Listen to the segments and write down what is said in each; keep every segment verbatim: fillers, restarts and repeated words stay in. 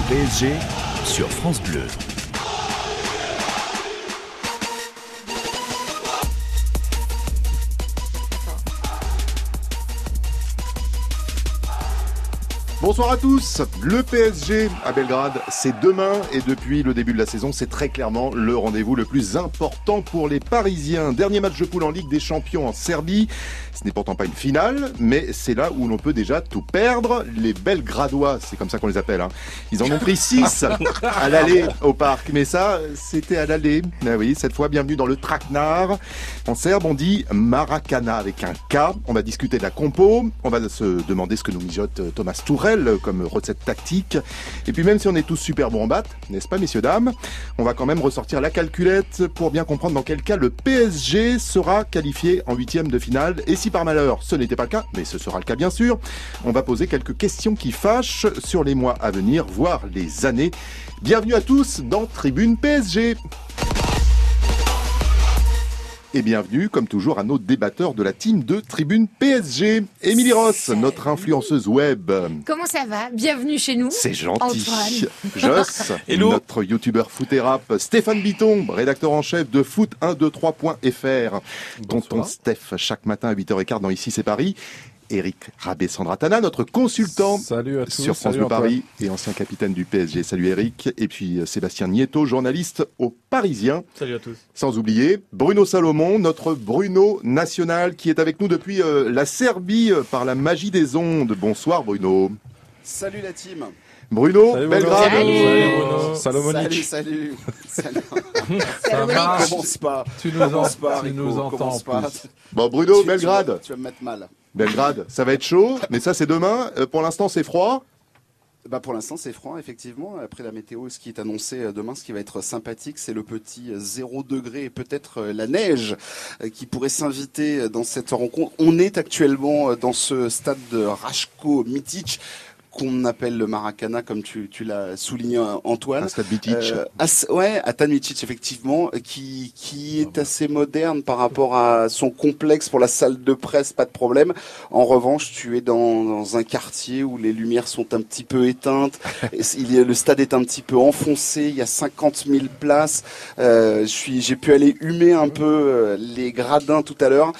P S G sur France Bleu. Bonsoir à tous. Le P S G à Belgrade, c'est demain et depuis le début de la saison, c'est très clairement le rendez-vous le plus important pour les Parisiens. Dernier match de poule en Ligue des Champions en Serbie. Ce n'est pourtant pas une finale, mais c'est là où l'on peut déjà tout perdre. Les Belgradois, c'est comme ça qu'on les appelle, hein. Ils en ont pris six à l'aller au parc. Mais ça, c'était à l'aller. Ah oui, cette fois, bienvenue dans le Traquenard. En serbe, on dit Maracana avec un K. On va discuter de la compo. On va se demander ce que nous mijote Thomas Tourelle comme recette tactique. Et puis même si on est tous super bons en batte, n'est-ce pas messieurs dames, on va quand même ressortir la calculette pour bien comprendre dans quel cas le P S G sera qualifié en huitième de finale. Et si par malheur ce n'était pas le cas, mais ce sera le cas bien sûr, on va poser quelques questions qui fâchent sur les mois à venir, voire les années. Bienvenue à tous dans Tribune P S G. Et bienvenue, comme toujours, à nos débatteurs de la team de Tribune P S G. Émilie Ross, Salut. Notre influenceuse web. Comment ça va? Bienvenue chez nous. C'est gentil. Antoine. Joss, notre youtubeur foot et rap. Stéphane Bitton, rédacteur en chef de foot un deux trois point F R. Tonton Steph, chaque matin à huit heures quinze dans Ici c'est Paris. Eric Rabé-Sandratana, notre consultant Salut à tous, sur France Bleu Paris et ancien capitaine du P S G. Salut Eric. Et puis Sébastien Nieto, journaliste au Parisien. Salut à tous. Sans oublier Bruno Salomon, notre Bruno national qui est avec nous depuis euh, la Serbie euh, par la magie des ondes. Bonsoir Bruno. Salut la team. Bruno, salut Belgrade. Salut, salut Bruno. Salomonic. Salut, salut. salut. Ça va. Commence pas. Tu nous, en... Commence pas, tu Rico, nous entends en pas. plus. Bon Bruno, tu, Belgrade. Tu vas, tu vas me mettre mal. Belgrade, ça va être chaud, mais ça c'est demain. Euh, pour l'instant c'est froid. Bah pour l'instant c'est froid effectivement. Après la météo, ce qui est annoncé demain, ce qui va être sympathique, c'est le petit zéro degré et peut-être la neige qui pourrait s'inviter dans cette rencontre. On est actuellement dans ce stade de Rajko Mitic, qu'on appelle le Maracana, comme tu, tu l'as souligné Antoine. Un stade Mitic. Euh, as, ouais, à Tan Mitic, effectivement, qui, qui est assez moderne par rapport à son complexe pour la salle de presse, pas de problème. En revanche, tu es dans, dans un quartier où les lumières sont un petit peu éteintes, il y a, le stade est un petit peu enfoncé, il y a cinquante mille places, euh, je suis, j'ai pu aller humer un peu les gradins tout à l'heure.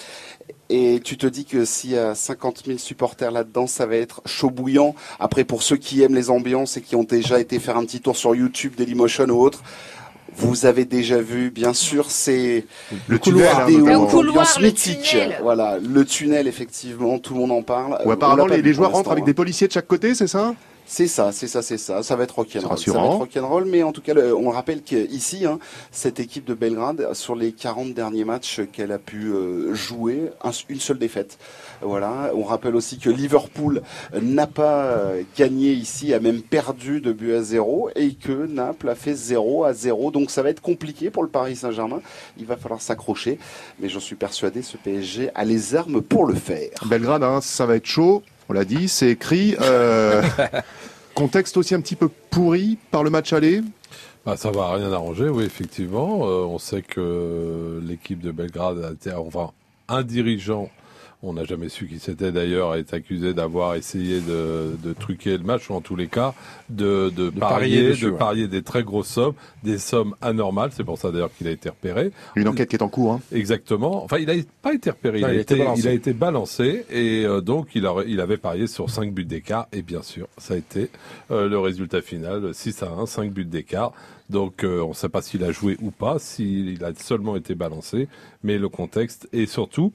Et tu te dis que s'il y a cinquante mille supporters là-dedans, ça va être chaud bouillant. Après, pour ceux qui aiment les ambiances et qui ont déjà été faire un petit tour sur YouTube, Dailymotion ou autre, vous avez déjà vu, bien sûr, c'est le couloir, des le ambiances le mythiques. tunnel. Voilà, le tunnel, effectivement, tout le monde en parle. Ou apparemment les, les joueurs rentrent hein. avec des policiers de chaque côté, c'est ça? C'est ça, c'est ça, c'est ça. Ça va être rock'n'roll. C'est ça va rassurant. être rock'n'roll, mais en tout cas, le, on rappelle qu'ici, hein, cette équipe de Belgrade, sur les quarante derniers matchs qu'elle a pu euh, jouer, un, une seule défaite. Voilà. On rappelle aussi que Liverpool n'a pas euh, gagné ici, a même perdu de but à zéro, et que Naples a fait zéro à zéro. Donc ça va être compliqué pour le Paris Saint-Germain. Il va falloir s'accrocher, mais j'en suis persuadé, ce P S G a les armes pour le faire. Belgrade, hein, ça va être chaud. On l'a dit, c'est écrit. Euh, contexte aussi un petit peu pourri par le match aller. Bah, ça va rien arranger, oui, effectivement. Euh, on sait que l'équipe de Belgrade a été, enfin, un dirigeant, on n'a jamais su qui c'était d'ailleurs, est accusé d'avoir essayé de, de truquer le match, ou en tous les cas, de, de, de parier, parier dessus, de ouais. parier des très grosses sommes, des sommes anormales. C'est pour ça d'ailleurs qu'il a été repéré. Une enquête qui est en cours. Hein. Exactement. Enfin, il n'a pas été repéré. Non, il, a il, été, été il a été balancé et euh, donc il, a, il avait parié sur cinq buts d'écart. Et bien sûr, ça a été euh, le résultat final, six à un, cinq buts d'écart. Donc euh, on ne sait pas s'il a joué ou pas, s'il a seulement été balancé. Mais le contexte et surtout...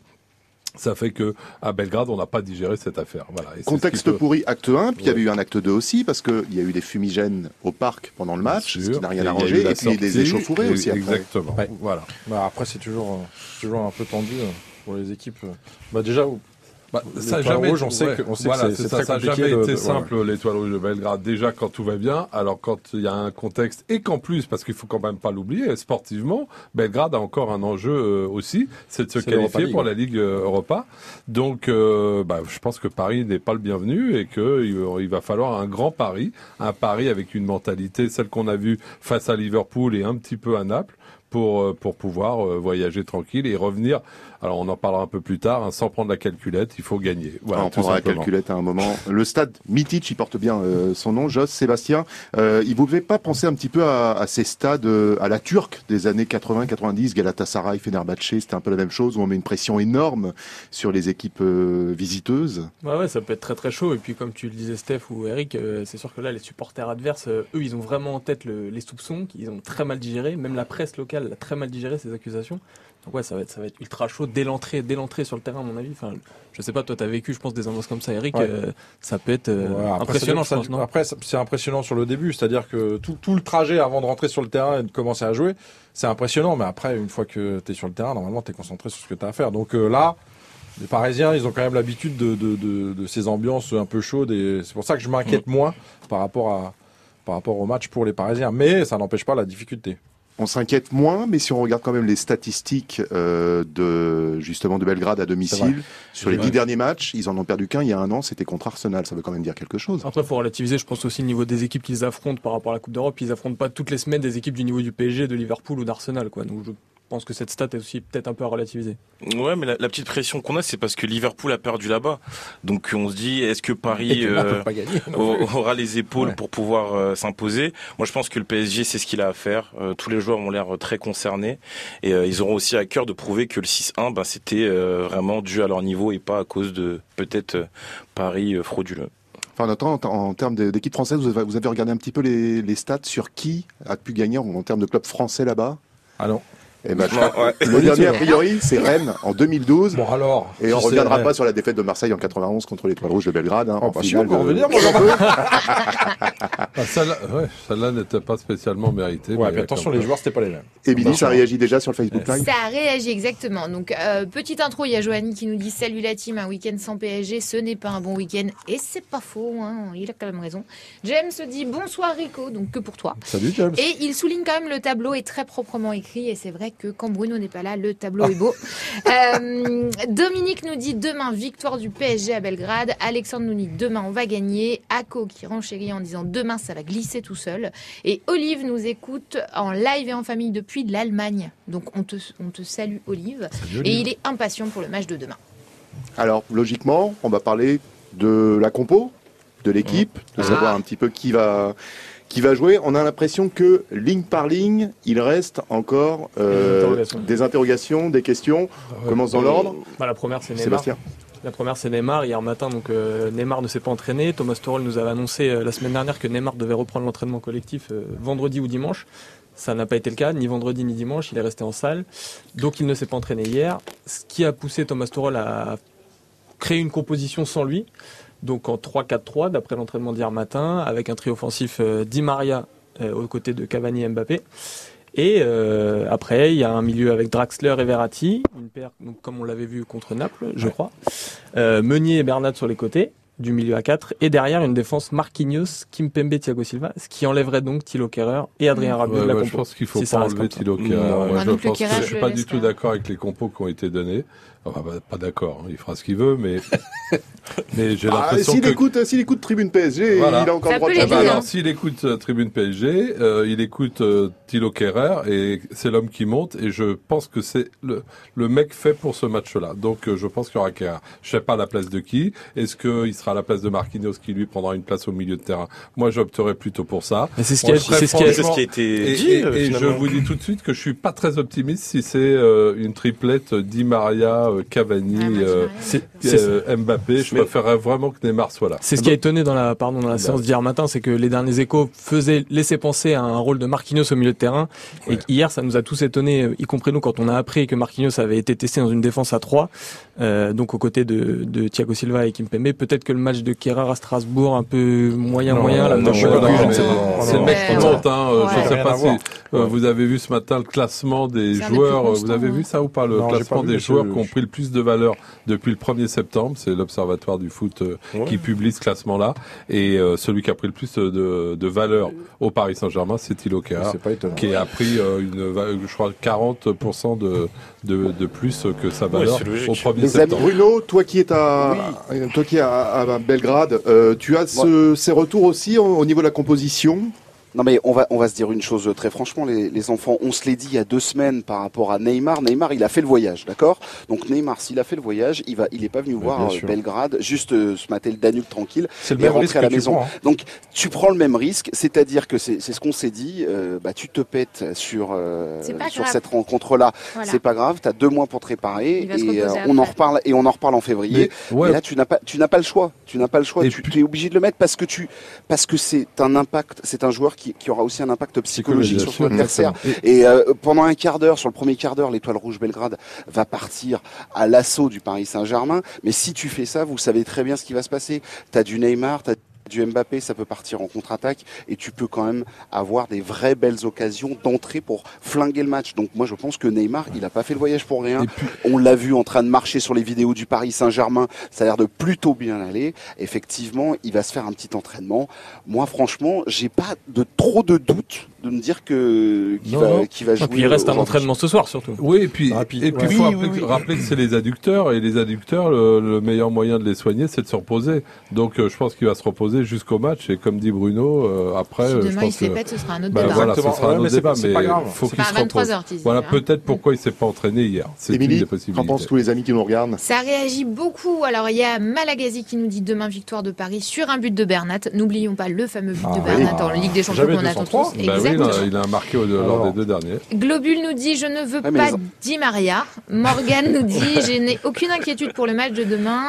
ça fait que à Belgrade, on n'a pas digéré cette affaire. Voilà. Et contexte peut... pourri, acte un, puis il ouais. y avait eu un acte deux aussi, parce qu'il y a eu des fumigènes au parc pendant le match, ce qui n'a rien arrangé, et puis des échauffourées aussi après. Exactement. Ouais. Voilà. Bah après, c'est toujours, toujours un peu tendu pour les équipes. Bah déjà, Bah, ça a jamais, rouge, on sait ouais, que, on sait voilà, que c'est, c'est, ça, très ça a compliqué. jamais de, été de, simple, ouais. l'étoile rouge de Belgrade. Déjà, quand tout va bien, alors quand il y a un contexte, et qu'en plus, parce qu'il faut quand même pas l'oublier, sportivement, Belgrade a encore un enjeu euh, aussi, c'est de se c'est qualifier pour la Ligue euh, Europa. Donc, euh, bah, je pense que Paris n'est pas le bienvenu et que il, il va falloir un grand pari, un pari avec une mentalité, celle qu'on a vue face à Liverpool et un petit peu à Naples, pour pour pouvoir euh, voyager tranquille et revenir. Alors on en parlera un peu plus tard, hein, sans prendre la calculette, il faut gagner. Voilà, ah, on prendra la calculette à un moment. Le stade Mitic, il porte bien euh, son nom, Jos, Sébastien. Euh, il ne pouvait pas penser un petit peu à, à ces stades, euh, à la turque des années quatre-vingts quatre-vingt-dix, Galatasaray, Fenerbahçe, c'était un peu la même chose, où on met une pression énorme sur les équipes euh, visiteuses. Ouais, ouais, ça peut être très très chaud. Et puis comme tu le disais Steph ou Eric, euh, c'est sûr que là les supporters adverses, euh, eux ils ont vraiment en tête le, les soupçons, qu'ils ont très mal digéré. Même la presse locale a très mal digéré ces accusations. Donc ouais, ça va être, ça va être ultra chaud dès l'entrée, dès l'entrée sur le terrain à mon avis. Enfin, je sais pas, toi t'as vécu, je pense, des annonces comme ça, Eric. Ouais. Euh, ça peut être euh, ouais, après, impressionnant, ça, je pense. Non après, c'est impressionnant sur le début, c'est-à-dire que tout, tout le trajet avant de rentrer sur le terrain et de commencer à jouer, c'est impressionnant. Mais après, une fois que t'es sur le terrain, normalement t'es concentré sur ce que t'as à faire. Donc euh, là, les Parisiens, ils ont quand même l'habitude de, de, de, de ces ambiances un peu chaudes et c'est pour ça que je m'inquiète mmh. moins par rapport à, par rapport au match pour les Parisiens. Mais ça n'empêche pas la difficulté. On s'inquiète moins, mais si on regarde quand même les statistiques euh, de justement de Belgrade à domicile, sur les dix derniers matchs, ils en ont perdu qu'un il y a un an, c'était contre Arsenal. Ça veut quand même dire quelque chose. Après, il faut relativiser, je pense aussi le niveau des équipes qu'ils affrontent par rapport à la Coupe d'Europe. Ils affrontent pas toutes les semaines des équipes du niveau du P S G, de Liverpool ou d'Arsenal, quoi. Donc je pense que cette stat est aussi peut-être un peu à relativiser. Ouais, mais la, la petite pression qu'on a, c'est parce que Liverpool a perdu là-bas. Donc on se dit, est-ce que Paris euh, aura les épaules ouais. pour pouvoir euh, s'imposer? Moi, je pense que le P S G, c'est ce qu'il a à faire. Euh, tous les joueurs ont l'air très concernés et euh, ils auront aussi à cœur de prouver que le six un, ben, c'était euh, vraiment dû à leur niveau et pas à cause de peut-être euh, Paris euh, frauduleux. Enfin, en, en, en termes d'équipe française, vous avez, vous avez regardé un petit peu les, les stats sur qui a pu gagner en, en termes de club français là-bas? Ah non. Eh ben, non, ouais. Le dernier, a priori, c'est Rennes en deux mille douze. Bon, alors. Et on ne reviendra pas sur la défaite de Marseille en quatre-vingt-onze contre l'Étoile Rouge de Belgrade. Hein, oh, en pas sûr, on peut revenir, moi, ah, celle-là, ouais, celle-là n'était pas spécialement méritée. Ouais, mais attention, les joueurs, c'était pas les mêmes. Et Billy, ça réagit déjà sur le Facebook Live? Ça a réagi, exactement. Donc, euh, petite intro, il y a Joanny qui nous dit « Salut la team, un week-end sans P S G, ce n'est pas un bon week-end. » Et c'est pas faux, hein, il a quand même raison. James se dit « Bonsoir Rico », donc que pour toi. Salut James. Et il souligne quand même le tableau est très proprement écrit, et c'est vrai que quand Bruno n'est pas là, le tableau est beau. euh, Dominique nous dit demain victoire du P S G à Belgrade. Alexandre nous dit demain on va gagner. Ako qui renchérit en disant demain ça va glisser tout seul. Et Olive nous écoute en live et en famille depuis l'Allemagne. Donc on te, on te salue Olive. Salut, et il est impatient pour le match de demain. Alors logiquement on va parler de la compo, de l'équipe, de savoir ah. un petit peu qui va... qui va jouer. On a l'impression que, ligne par ligne, il reste encore euh, des, interrogations. des interrogations, des questions. On commence dans l'ordre. Bah, la première, c'est Neymar. Sébastien. La première, c'est Neymar. Hier matin, donc euh, Neymar ne s'est pas entraîné. Thomas Tuchel nous avait annoncé euh, la semaine dernière que Neymar devait reprendre l'entraînement collectif euh, vendredi ou dimanche. Ça n'a pas été le cas, ni vendredi ni dimanche. Il est resté en salle. Donc, il ne s'est pas entraîné hier. Ce qui a poussé Thomas Tuchel à créer une composition sans lui. Donc en trois quatre trois, d'après l'entraînement d'hier matin, avec un trio offensif euh, Di Maria euh, aux côtés de Cavani et Mbappé. Et euh, après, il y a un milieu avec Draxler et Verratti, une paire donc, comme on l'avait vu contre Naples, je crois. Euh, Meunier et Bernat sur les côtés, du milieu à quatre. Et derrière, une défense Marquinhos, Kimpembe, Thiago Silva, ce qui enlèverait donc Thilo Kehrer et Adrien Rabiot ouais, de la ouais, compo. Je pense qu'il faut si pas enlever Thilo Kehrer. Mmh, ouais, ah, je donc pense que je suis pas du tout d'accord avec les compos qui ont été donnés. Enfin, bah, pas d'accord, il fera ce qu'il veut, mais, mais j'ai l'impression ah, s'il que... écoute, s'il écoute Tribune P S G, voilà. Il a encore le droit de eh ben alors, s'il écoute euh, Tribune P S G, euh, il écoute euh, Thilo Kehrer, et c'est l'homme qui monte, et je pense que c'est le, le mec fait pour ce match-là. Donc, euh, je pense qu'il y aura Kehrer. Je sais pas à la place de qui. Est-ce qu'il sera à la place de Marquinhos, qui lui prendra une place au milieu de terrain? Moi, j'opterais plutôt pour ça. Mais c'est ce, qui a, c'est ce, qui a, c'est ce qui a été dit. Et, et, et je vous dis tout de suite que je suis pas très optimiste si c'est euh, une triplette Di Maria, euh, Cavani, ah, Euh, c'est, euh, Mbappé, je mais préférerais vraiment que Neymar soit là. C'est ce qui a étonné dans la, pardon, dans la bah, séance d'hier matin, c'est que les derniers échos faisaient, laissaient penser à un rôle de Marquinhos au milieu de terrain. Ouais. Et hier, ça nous a tous étonnés, y compris nous, quand on a appris que Marquinhos avait été testé dans une défense à trois, euh, donc aux côtés de, de Thiago Silva et Kimpembe. Peut-être que le match de Kehrer à Strasbourg, un peu moyen, non, moyen, là, non, je non, non, non, non, c'est le mec qui monte, hein, ouais. Je sais pas si, euh, vous avez vu ce matin le classement des c'est joueurs, vous avez vu ça ou pas, le non, classement des joueurs qui ont pris le plus de valeur depuis le premier septembre, c'est l'Observatoire du foot euh, ouais. qui publie ce classement-là, et euh, celui qui a pris le plus de, de valeur au Paris Saint-Germain, c'est Thilo Kehrer, qui a pris euh, une, je crois, quarante pour cent de, de, de plus que sa valeur ouais, au premier septembre. Bruno, toi qui es à, oui. toi qui es à, à Belgrade, euh, tu as ce, ces retours aussi au, au niveau de la composition? Non mais on va on va se dire une chose très franchement, les, les enfants, on se l'est dit il y a deux semaines par rapport à Neymar. Neymar, il a fait le voyage, d'accord. Donc Neymar, s'il a fait le voyage, il va, il est pas venu ouais, voir euh, Belgrade, juste euh, se mater le Danube tranquille et rentrer à la maison. Prends, hein. Donc tu prends le même risque, c'est-à-dire que c'est, c'est ce qu'on s'est dit. Euh, bah tu te pètes sur euh, sur cette rencontre-là, voilà. C'est pas grave. T'as deux mois pour te réparer et euh, on en reparle et on en reparle en février. Mais, ouais. Et là tu n'as pas tu n'as pas le choix, tu n'as pas le choix. Et tu puis... es obligé de le mettre parce que tu parce que c'est un impact, c'est un joueur qui Qui, qui aura aussi un impact psychologique sur son adversaire. Et, et euh, pendant un quart d'heure, sur le premier quart d'heure, l'Étoile Rouge Belgrade va partir à l'assaut du Paris Saint-Germain. Mais si tu fais ça, vous savez très bien ce qui va se passer. T'as du Neymar, t'as du Mbappé, ça peut partir en contre-attaque et tu peux quand même avoir des vraies belles occasions d'entrer pour flinguer le match. Donc moi je pense que Neymar, il a pas fait le voyage pour rien. Puis... On l'a vu en train de marcher sur les vidéos du Paris Saint-Germain, ça a l'air de plutôt bien aller. Effectivement, il va se faire un petit entraînement. Moi franchement, j'ai pas de trop de doutes de me dire que qu'il, non, va, non. qu'il va jouer. Et puis il reste un entraînement ce soir surtout. Oui, et puis ah, puis, et puis ouais. faut oui, rappeler, oui, oui. rappeler que c'est les adducteurs et les adducteurs, le, le meilleur moyen de les soigner, c'est de se reposer. Donc euh, je pense qu'il va se reposer jusqu'au match et comme dit Bruno, euh, après si euh, demain je pense il se que pète, ce sera un autre bah, débat. Voilà, ce sera ouais, un autre mais débat, c'est, mais c'est pas faut c'est qu'il se repose. heures, Voilà, hein. peut-être pourquoi il s'est pas entraîné hier. C'est Émilie, une des possibilités. qu'en pensent tous les amis qui nous regardent? Ça réagit beaucoup. Alors il y a Malagasi qui nous dit demain victoire de Paris sur un but de Bernat. N'oublions pas le fameux but ah, de Bernat oui. en Ligue des Champions qu'on attend tous. Bah Exactement. Oui, il a marqué au, lors des deux derniers. Globule nous dit je ne veux ouais, pas Di Maria. Morgan nous dit je n'ai aucune inquiétude pour le match de demain.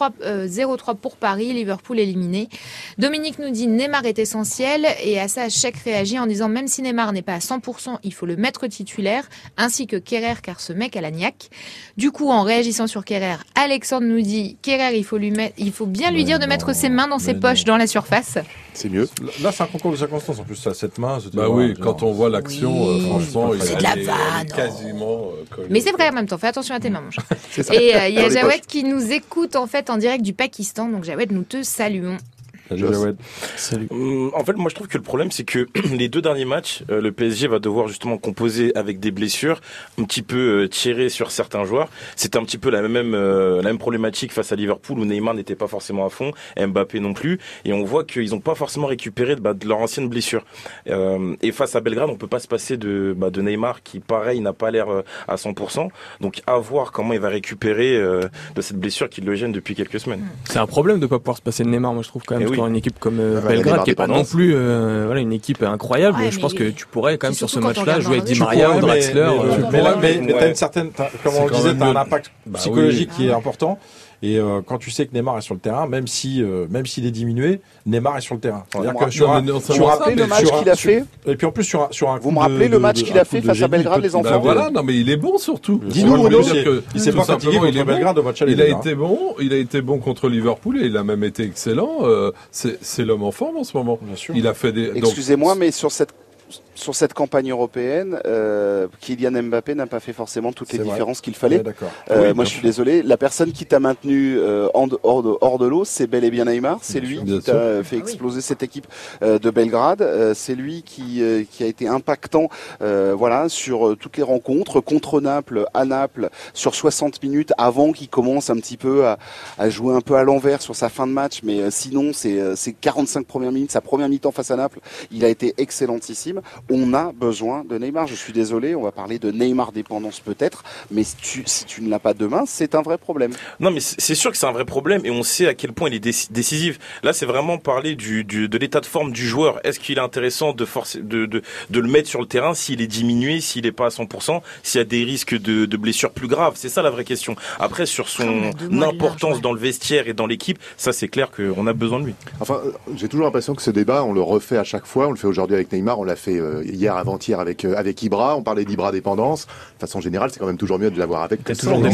zéro trois pour Paris, Liverpool éliminé. Dominique nous dit Neymar est essentiel et à ça Chèque réagit en disant même si Neymar n'est pas à cent pour cent, il faut le mettre titulaire ainsi que Kerrer car ce mec a la niaque. Du coup en réagissant sur Kerrer, Alexandre nous dit Kerrer il faut lui mettre, il faut bien lui mais dire non, de mettre ses mains dans ses poches non. dans la surface. C'est mieux. Là c'est un concours de circonstances en plus ça cette main. Bah oui quand on voit l'action oui. euh, franchement c'est il de la vanne. Quasiment. Euh, mais c'est vrai en même temps, fais attention à tes mains, mon chat. Et il euh, y a Jawed qui nous écoute en fait en direct du Pakistan. Donc Jawed, nous te saluons. Salut Jawed. Salut. En fait, moi je trouve que le problème c'est que les deux derniers matchs, euh, le P S G va devoir justement composer avec des blessures, un petit peu euh, tirer sur certains joueurs. C'était un petit peu la même euh, la même problématique face à Liverpool où Neymar n'était pas forcément à fond, Mbappé non plus, et on voit qu'ils n'ont pas forcément récupéré de, bah, de leur ancienne blessure. Euh, et face à Belgrade, on peut pas se passer de bah, de Neymar qui pareil n'a pas l'air euh, à cent pour cent. Donc à voir comment il va récupérer euh, de cette blessure qui le gêne depuis quelques semaines. C'est un problème de pas pouvoir se passer de Neymar, moi je trouve quand même. Une équipe comme euh, ah, Belgrade qui est pas non plus euh, voilà une équipe incroyable. Ouais, je pense que tu pourrais quand même sur ce match-là jouer avec Di Maria ou Draxler. Mais là, mais, mais t'as une certaine, t'as, comme on le disait, t'as un impact bah, psychologique oui. qui est important. Et euh, quand tu sais que Neymar est sur le terrain, même si euh, même s'il est diminué, Neymar est sur le terrain. C'est-à-dire que sur un, vous vous rappelez le match qu'il a fait. Et puis en plus sur un sur un. Vous me rappelez le match qu'il a fait face à Belgrade, les enfants. Voilà, non mais il est bon surtout. Dis-nous Bruno, il s'est pas fatigué contre Belgrade au match aller. Il a été bon, il a été bon contre Liverpool et il a même été excellent. C'est c'est l'homme en forme en ce moment. Il a fait des. Excusez-moi, mais sur cette sur cette campagne européenne, euh, Kylian Mbappé n'a pas fait forcément toutes les c'est différences vrai. qu'il fallait. Ouais, euh, oui, moi, je suis désolé. La personne qui t'a maintenu euh, hors, de, hors, de, hors de l'eau, c'est bel et bien Neymar. C'est lui bien qui sûr. t'a fait exploser ah, oui. cette équipe euh, de Belgrade. Euh, c'est lui qui, euh, qui a été impactant, euh, voilà, sur euh, toutes les rencontres contre Naples, à Naples, sur soixante minutes avant qu'il commence un petit peu à, à jouer un peu à l'envers sur sa fin de match. Mais euh, sinon, c'est, euh, c'est quarante-cinq premières minutes, sa première mi-temps face à Naples, il a été excellentissime. On a besoin de Neymar. Je suis désolé, on va parler de Neymar dépendance peut-être, mais si tu, si tu ne l'as pas demain, c'est un vrai problème. Non, mais c'est sûr que c'est un vrai problème et on sait à quel point il est décisif. Là, c'est vraiment parler du, du, de l'état de forme du joueur. Est-ce qu'il est intéressant de forcer, de, de, de le mettre sur le terrain s'il est diminué, s'il n'est pas à cent pour cent, s'il y a des risques de, de blessures plus graves? C'est ça la vraie question. Après, sur son importance dans le vestiaire et dans l'équipe, ça c'est clair qu'on a besoin de lui. Enfin, j'ai toujours l'impression que ce débat, on le refait à chaque fois. On le fait aujourd'hui avec Neymar, on l'a fait euh, hier, avant-hier avec euh, avec Ibra. On parlait d'Ibra dépendance. De façon générale, c'est quand même toujours mieux de l'avoir avec. C'est toujours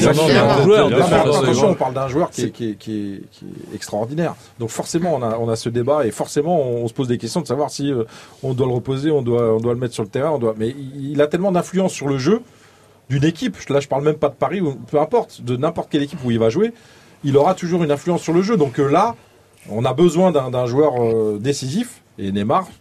attention, on parle d'un joueur qui est, qui, est, qui, est, qui est extraordinaire. Donc forcément, on a on a ce débat et forcément, on, on se pose des questions de savoir si euh, on doit le reposer, on doit on doit le mettre sur le terrain, on doit. Mais il, il a tellement d'influence sur le jeu d'une équipe. Là, je parle même pas de Paris, ou peu importe, de n'importe quelle équipe où il va jouer, il aura toujours une influence sur le jeu. Donc euh, là, on a besoin d'un, d'un joueur euh, décisif et Neymar.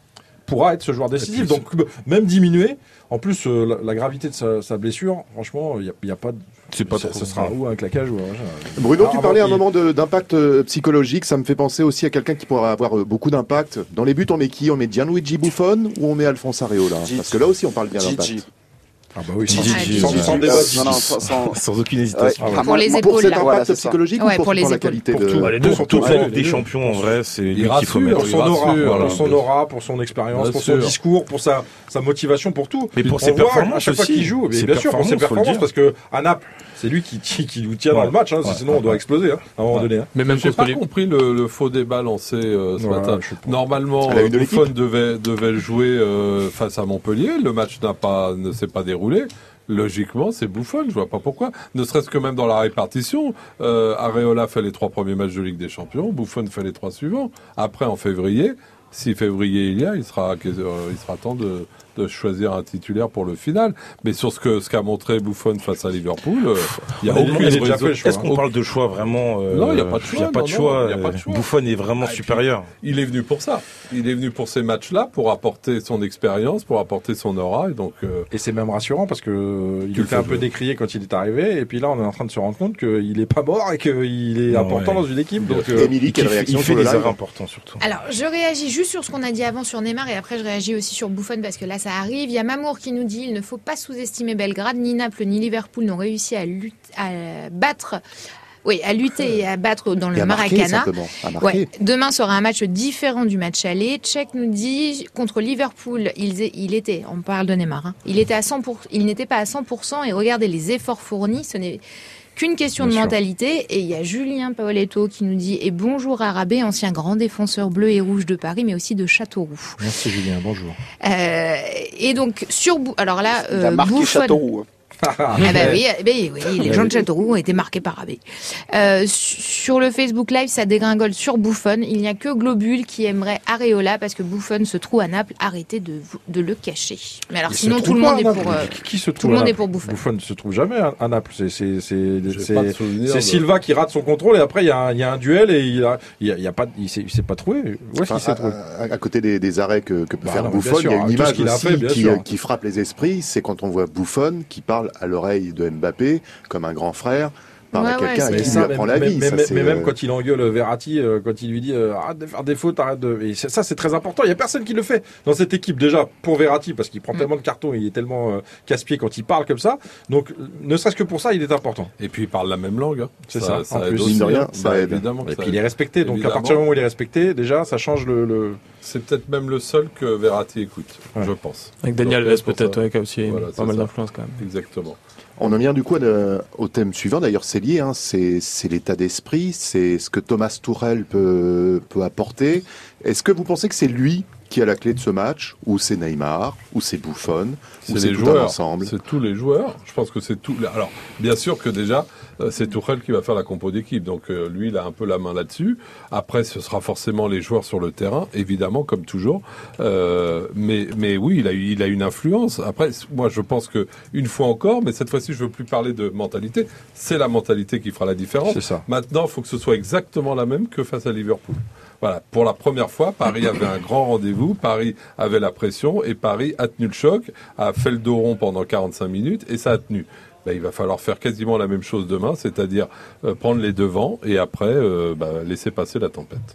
pourra être ce joueur décisif. Donc même diminué. En plus, euh, la, la gravité de sa, sa blessure, franchement, il n'y a, a pas de... C'est pas ça, trop ça sera ou un claquage ou un... Bruno, ah, tu parlais à un il... moment de, d'impact euh, psychologique. Ça me fait penser aussi à quelqu'un qui pourrait avoir euh, beaucoup d'impact. Dans les buts, on met qui? On met Gianluigi Buffon ou on met Alphonse Areola? Parce que là aussi, on parle bien d'impact. Ah bah oui, sans, Gigi, sans, sans, sans débat. Euh, non, non, sans, sans... sans aucune hésitation. Ouais, ah, pour les épaules, pour cet là. impact Voilà, psychologique ouais, ou pour, pour, les pour la épaules. qualité pour de... tout, les deux, pour toute ouais, la les des deux. champions, en vrai, c'est lui rassure, qu'il faut mettre. Pour son il aura, rassure, pour voilà, son bien aura, pour son expérience, Bien pour son sûr. discours, pour sa, sa motivation, pour tout. Mais pour on ses voit performances à chaque fois aussi. qu'il joue, mais Ses bien sûr, pour ses performances, faut le performances, dire. parce que à Naples, c'est lui qui, qui, qui nous tient dans Ouais. le match, hein, Ouais. sinon on doit exploser, hein, à un moment Ouais. donné. Hein. Mais même J'ai contre pas les... compris le, le faux débat lancé euh, ce Ouais, matin. je sais pas. Normalement, À la une de Buffon l'équipe. devait, devait jouer euh, face à Montpellier. Le match n'a pas, ne s'est pas déroulé. Logiquement, c'est Buffon. Je vois pas pourquoi. Ne serait-ce que même dans la répartition, euh, Areola fait les trois premiers matchs de Ligue des Champions. Buffon fait les trois suivants. Après, en février, si février il y a, il sera, euh, il sera temps de, de choisir un titulaire pour le final. Mais sur ce que ce qu'a montré Buffon face à Liverpool, euh, il y a Honnêtement, aucune est-ce déjà raison- fait le choix, Est-ce qu'on parle de choix vraiment euh, Non, il y a pas de choix, Il n'y a pas non, de non, choix. il y a pas de euh, choix. Buffon est vraiment Ah, et puis, supérieur. Il est venu pour ça. Il est venu pour ces matchs-là, pour apporter son expérience, pour apporter son aura. Et donc, euh, Et c'est même rassurant parce que euh, il Tu le était fais un peu jouer. décrié quand il est arrivé, et puis là on est en train de se rendre compte qu'il est pas mort et qu'il est Non, important ouais. dans une équipe. Donc euh, Émilie, Il quelle fait, réaction il fait sur le des live? erreurs importantes surtout. Alors, je réagis juste sur ce qu'on a dit avant sur Neymar et après je réagis aussi sur Buffon parce que là ça arrive. Il y a Mamour qui nous dit il ne faut pas sous-estimer Belgrade. Ni Naples ni Liverpool n'ont réussi à, lutter, à battre, oui, à lutter et à battre dans Et le à marquer, Maracana. simplement. À marquer. Ouais. Demain sera un match différent du match aller. Tchèque nous dit contre Liverpool, il, il était, on parle de Neymar, hein, il était à cent pour cent, il n'était pas à cent pour cent et regardez les efforts fournis, ce n'est qu'une question Bien de sûr. mentalité. Et il y a Julien Paoletto qui nous dit et bonjour Arabé, ancien grand défenseur bleu et rouge de Paris, mais aussi de Châteauroux. merci Julien, bonjour. Euh, et donc sur Bou- alors là, Il a euh, marqué Buffon- Châteauroux. ah bah oui, eh ben oui, les gens de Châteauroux ont été marqués par Abbé. Euh, sur le Facebook Live, ça dégringole sur Buffon. Il n'y a que Globule qui aimerait Areola parce que Buffon se trouve à Naples. Arrêtez de, vous- de le cacher. Mais alors Il se sinon, trouve tout le pas monde à est Naples. pour. euh, Qui, qui se tout trouve le monde à est Naples pour Buffon. Buffon ne se trouve jamais à, à Naples. C'est c'est c'est j'ai c'est pas de souvenir c'est de- Silva qui rate son contrôle et après il y a un, il y a un duel et il a il y a, il y a pas il s'est, il s'est pas trouvé. Où est-ce Enfin, qu'il s'est à, trouvé à- à côté des, des arrêts que, que peut Bah faire non, bien Buffon, sûr, il y a une tout ce image qu'il a aussi fait, bien qui, sûr. qui frappe les esprits, c'est quand on voit Buffon qui parle à l'oreille de Mbappé comme un grand frère parle Ouais, à ouais, quelqu'un c'est- à Mais, qui ça, lui apprend même, la vie. mais, ça, mais- c'est, mais même euh, quand il engueule Verratti, euh, quand il lui dit euh, arrête de faire des fautes, arrête de. Et c'est- ça, c'est très important. Il y a personne qui le fait dans cette équipe déjà pour Verratti parce qu'il prend Mm. tellement de cartons, il est tellement euh, casse-pied quand il parle comme ça. Donc, ne serait-ce que pour ça, il est important. et puis il parle la même langue. hein. C'est ça, en aide plus. aussi, Mine de rien, hein. ça Bah, aide. évidemment que Et ça puis il aide. est respecté. Donc, à Évidemment. partir du moment où il est respecté, déjà, ça change le. le... C'est peut-être même le seul que Verratti écoute, Ouais. je pense. Avec Daniel Donc, Alves pour peut-être, ça. ouais, qui a aussi Voilà, pas c'est mal ça. d'influence quand même. Exactement. On en vient du coup à- au thème suivant, d'ailleurs c'est lié, hein, c'est c'est l'état d'esprit, c'est ce que Thomas Tuchel peut, peut apporter. Est-ce que vous pensez que c'est lui qui a la clé de ce match, ou c'est Neymar, ou c'est Buffon, ou C'est c'est les tout un joueurs, ensemble? c'est tous les joueurs. Je pense que c'est tout. Alors, bien sûr que déjà, euh, c'est Tuchel qui va faire la compo d'équipe, donc euh, lui, il a un peu la main là-dessus. Après, ce sera forcément les joueurs sur le terrain, évidemment, comme toujours. Euh, mais, mais oui, il a, eu- il a une influence. Après, c- moi, je pense que une fois encore, mais cette fois-ci, je veux plus parler de mentalité. C'est la mentalité qui fera la différence. C'est ça. Maintenant, il faut que ce soit exactement la même que face à Liverpool. Voilà, pour la première fois, Paris avait un grand rendez-vous, Paris avait la pression et Paris a tenu le choc, a fait le dos rond pendant quarante-cinq minutes et ça a tenu. Ben, il va falloir faire quasiment la même chose demain, c'est-à-dire euh, prendre les devants et après euh, ben, laisser passer la tempête.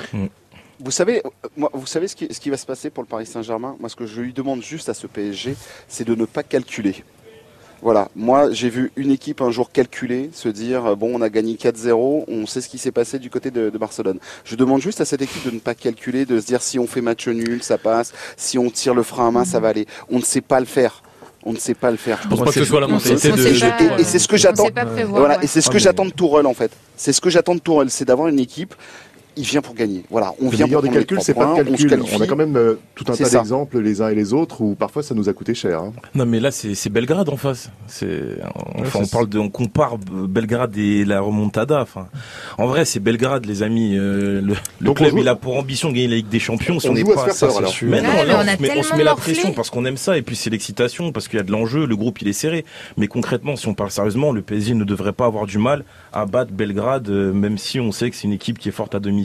Vous savez, euh, moi, vous savez ce qui, ce qui va se passer pour le Paris Saint-Germain? Moi, ce que je lui demande juste à ce P S G, c'est de ne pas calculer. Voilà, moi j'ai vu une équipe un jour calculer, se dire euh, bon on a gagné quatre zéro, on sait ce qui s'est passé du côté de, de Barcelone. Je demande juste à cette équipe de ne pas calculer, de se dire si on fait match nul, ça passe, si on tire le frein à main, ça va aller. On ne sait pas le faire. On ne sait pas le faire. Je pense pas que ce soit la On sait- mentalité on de. sait de pas- Tourelle. Et c'est ce que On j'attends. sait pas Et prévoir. voilà, ouais. et c'est ce Ah, que mais- j'attends de Tourelle en fait. C'est ce que j'attends de Tourelle, c'est d'avoir une équipe. Il vient pour gagner. Voilà, on Le vient meilleur pour des prendre les calculs, trois c'est pas points, de on se calcul. qualifie. On a quand même euh, tout un C'est tas ça. d'exemples les uns et les autres où parfois ça nous a coûté cher. hein. Non mais là c'est c'est Belgrade en face. C'est enfin Ouais, on c'est- parle de on compare Belgrade et la remontada. Enfin en vrai c'est Belgrade les amis. Euh, le le Donc, on club joue- il a pour ambition de gagner la Ligue des Champions. Si On on n'est joue à se pas faire ça, peur, c'est alors. sûr. Mais non Ouais, mais là on on, a se met, on se tellement met la morflé. pression parce qu'on aime ça et puis c'est l'excitation parce qu'il y a de l'enjeu. Le groupe il est serré. Mais concrètement si on parle sérieusement le P S G ne devrait pas avoir du mal à battre Belgrade euh, même si on sait que c'est une équipe qui est forte à domicile.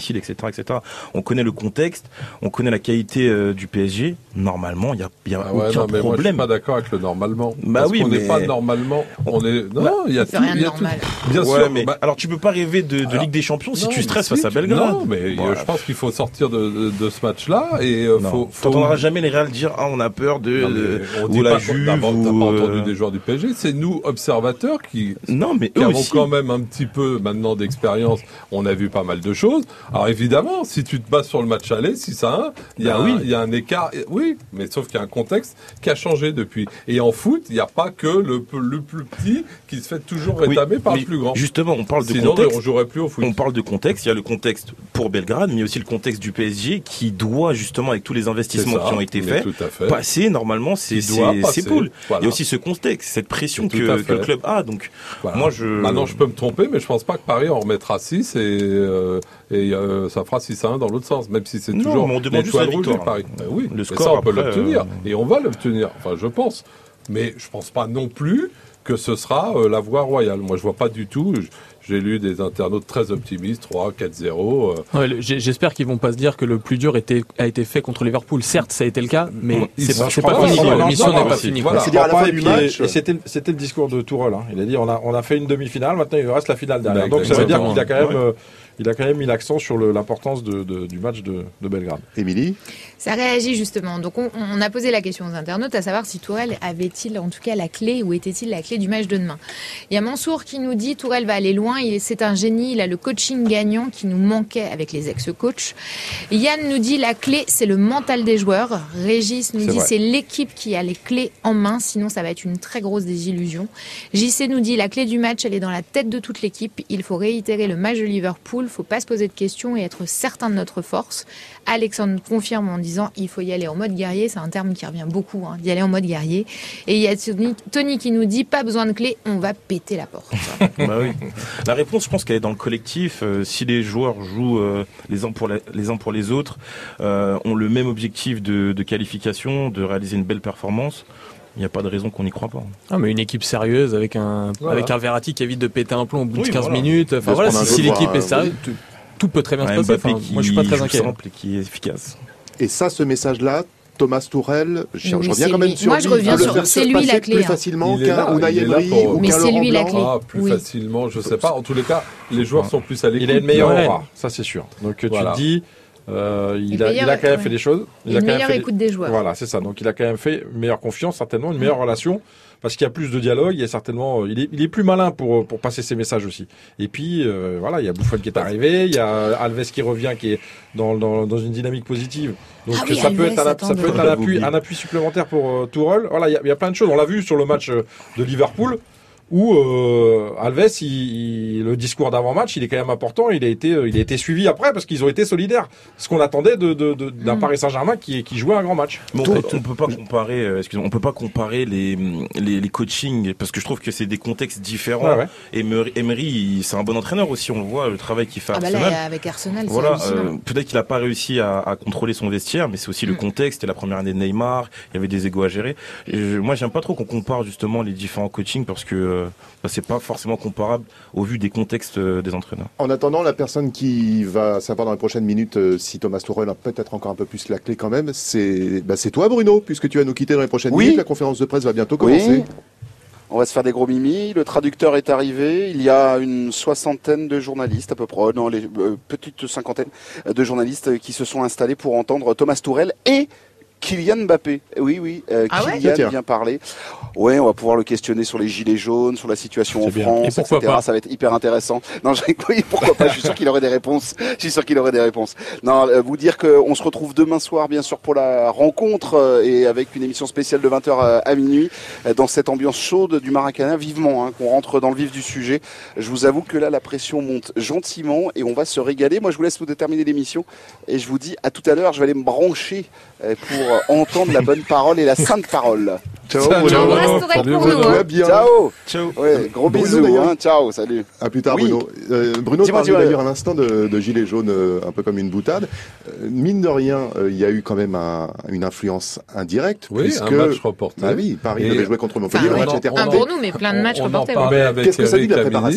domicile, et cetera, et cetera. On connaît le contexte, on connaît la qualité euh, du P S G. Normalement, il y a, y a ah ouais, aucun non, mais problème. Moi, je suis pas d'accord avec le normalement. Bah parce oui, qu'on mais n'est pas normalement. On est. Non, il y a tout. Rien Il y a normal. tout. Bien ouais, sûr. mais bah... alors tu peux pas rêver de, de alors, Ligue des Champions si non, tu stresses si, face à Belgrade. Non, mais voilà. Je pense qu'il faut sortir de, de, de ce match-là et euh, non. faut. faut... T'entendras jamais les Real dire ah on a peur de, non, de on ou dit la pas, Juve. D'abord, ou... t'as pas entendu des joueurs du P S G. C'est nous observateurs qui. Non, mais qui eux avons aussi. quand même un petit peu maintenant d'expérience. On a vu pas mal de choses. Alors évidemment, si tu te bases sur le match aller, six à un, il y a bah, un, oui. il y a un écart. Oui, mais sauf qu'il y a un contexte qui a changé depuis. Et en foot, il n'y a pas que le, le plus petit qui se fait toujours rétamer oui, par le plus grand. Justement, on parle de Sinon, contexte. on jouerait plus au foot. On parle de contexte. Il y a le contexte pour Belgrade, mais aussi le contexte du P S G qui doit justement, avec tous les investissements ça, qui ont été faits, fait. passer normalement ses, ses, ses poules. Voilà. Il y a aussi ce contexte, cette pression que, que le club a. Donc, voilà. moi, je. Maintenant, je peux me tromper, mais je pense pas que Paris en remettra six et, euh, et euh, ça fera six à un dans l'autre sens, même si c'est non, toujours on demande juste la victoire. Du Paris. Ben oui, le score, ça, on peut après, l'obtenir euh... et on va l'obtenir. Enfin, je pense. Mais je pense pas non plus que ce sera euh, la voie royale. Moi, je vois pas du tout. Je, J'ai lu des internautes très optimistes, trois, quatre zéro. Euh. Ouais, j'espère qu'ils vont pas se dire que le plus dur était, a été fait contre Liverpool. Certes, ça a été le cas, mais Ils c'est pas, pas, pas fini. La mission n'est pas finie. Voilà, c'est-à-dire à la fin du match. Et c'était, c'était le discours de Tourelle. Hein. Il a dit on a, on a fait une demi-finale, maintenant il reste la finale derrière. Donc ça veut dire qu'il a quand même, euh, il a quand même mis l'accent sur le, l'importance de, de, du match de, de Belgrade. Émilie ? Ça réagit justement. Donc on, on a posé la question aux internautes à savoir si Tourelle avait-il en tout cas la clé ou était-il la clé du match de demain. Il y a Mansour qui nous dit Tourelle va aller loin, il, c'est un génie, il a le coaching gagnant qui nous manquait avec les ex-coachs. Yann nous dit la clé c'est le mental des joueurs. Régis nous c'est dit vrai. c'est l'équipe qui a les clés en main, sinon ça va être une très grosse désillusion. J C nous dit la clé du match elle est dans la tête de toute l'équipe, il faut réitérer le match de Liverpool, faut pas se poser de questions et être certain de notre force. Alexandre confirme en disant il faut y aller en mode guerrier, c'est un terme qui revient beaucoup, hein, d'y aller en mode guerrier. Et il y a Tony, Tony qui nous dit pas besoin de clé, on va péter la porte. Bah oui. La réponse, je pense qu'elle est dans le collectif. Euh, si les joueurs jouent euh, les uns pour la, les uns pour les autres, euh, ont le même objectif de, de qualification, de réaliser une belle performance. Il n'y a pas de raison qu'on n'y croit pas. Ah, mais une équipe sérieuse avec un voilà. avec un Verratti qui évite de péter un plomb au bout oui, de quinze voilà. minutes. Enfin voilà, si, si l'équipe est sérieuse, oui. tout peut très bien un se passer. Mbappé Enfin, qui moi, je suis pas très joue inquiet. simple et qui est efficace. Et ça, ce message-là, Thomas Tourelle, je, Oui, je reviens c'est quand même lui. sur Moi, lui. je reviens Il peut sur- le faire c'est lui passer la clé, plus hein. facilement Il est qu'un là, Unai il est là Emery pour- ou Mais qu'un c'est Laurent lui la Blanc. clé. Ah, plus Oui. facilement, je sais pas. En tous les cas, les joueurs sont plus à l'écoute. Il est le meilleur Ouais. aura, ça c'est sûr. Donc tu Voilà. te dis, euh, il, Le a, meilleur, il a quand même ouais. fait des choses. Il a Une quand même meilleure fait des- écoute des joueurs. Voilà, c'est ça. Donc il a quand même fait une meilleure confiance, certainement, une meilleure relation, parce qu'il y a plus de dialogue, il y a certainement, il est, il est plus malin pour pour passer ses messages aussi. Et puis euh, voilà, il y a Buffon qui est arrivé, il y a Alves qui revient, qui est dans dans, dans une dynamique positive. Donc Ah oui, ça peut Alves, être un, attends, ça peut être un appui un appui supplémentaire pour euh, Tourelle. Voilà, il y a, il y a plein de choses. On l'a vu sur le match euh, de Liverpool. Où euh, Alves, il, il, le discours d'avant-match, il est quand même important. Il a été, euh, il a été suivi après parce qu'ils ont été solidaires. Ce qu'on attendait de, de, de, d'un Mm. Paris Saint-Germain qui, qui jouait un grand match. Bon, on, on peut pas comparer, euh, excusez-moi, on peut pas comparer les, les les coachings parce que je trouve que c'est des contextes différents. Ouais, ouais. Et Emery, Emery, c'est un bon entraîneur aussi. On le voit le travail qu'il fait à Ah bah Arsenal. là, avec Arsenal, c'est Voilà, hallucinant. euh, peut-être qu'il n'a pas réussi à, à contrôler son vestiaire, mais c'est aussi le Mm. contexte. C'était la première année de Neymar, il y avait des égos à gérer. Et je, moi, j'aime pas trop qu'on compare justement les différents coachings parce que euh, bah, c'est pas forcément comparable au vu des contextes euh, des entraîneurs. En attendant, la personne qui va savoir dans les prochaines minutes euh, si Thomas Tourelle a peut-être encore un peu plus la clé quand même, c'est bah, c'est toi Bruno, puisque tu vas nous quitter dans les prochaines Oui. minutes. La conférence de presse va bientôt commencer. Oui. On va se faire des gros mimis. Le traducteur est arrivé. Il y a une soixantaine de journalistes, à peu près, non, les euh, petites cinquantaine de journalistes qui se sont installés pour entendre Thomas Tourelle et Kylian Mbappé. Oui, oui, euh, Ah ouais Kylian Tiens. vient parler. Ouais, on va pouvoir le questionner sur les gilets jaunes, sur la situation en C'est bien. France, Et pourquoi et cetera. pas Ça va être hyper intéressant. Non, je... oui, pourquoi pas. Je suis sûr qu'il aurait des réponses. Je suis sûr qu'il aurait des réponses. Non, euh, vous dire qu'on se retrouve demain soir, bien sûr, pour la rencontre euh, et avec une émission spéciale de vingt heures à minuit euh, dans cette ambiance chaude du Maracana. Vivement, hein, qu'on rentre dans le vif du sujet. Je vous avoue que là, la pression monte gentiment et on va se régaler. Moi, je vous laisse vous déterminer l'émission et je vous dis à tout à l'heure. Je vais aller me brancher euh, pour entendre la bonne parole et la sainte parole. Ciao Salut. Bruno. On reste correct pour nous. Tout va hein. bien. Ciao. Ciao. Ouais, gros Bruno, bisous. d'ailleurs. Hein. Ciao. Salut. À plus tard Oui. Bruno. Euh, Bruno Dis-moi, parlait dis-moi. d'ailleurs à l'instant de, de gilets jaunes, euh, un peu comme une boutade. Euh, mine de rien, euh, il y a eu quand même un, une influence indirecte. Oui, puisque... un match reporté. Ah oui, Paris Et devait jouer contre Montpellier. Enfin, le oui. match était on Un en- reporté. pour nous, mais plein de matchs on en reportés. parlait avec Qu'est-ce que ça dit de la Eric Camini. préparation?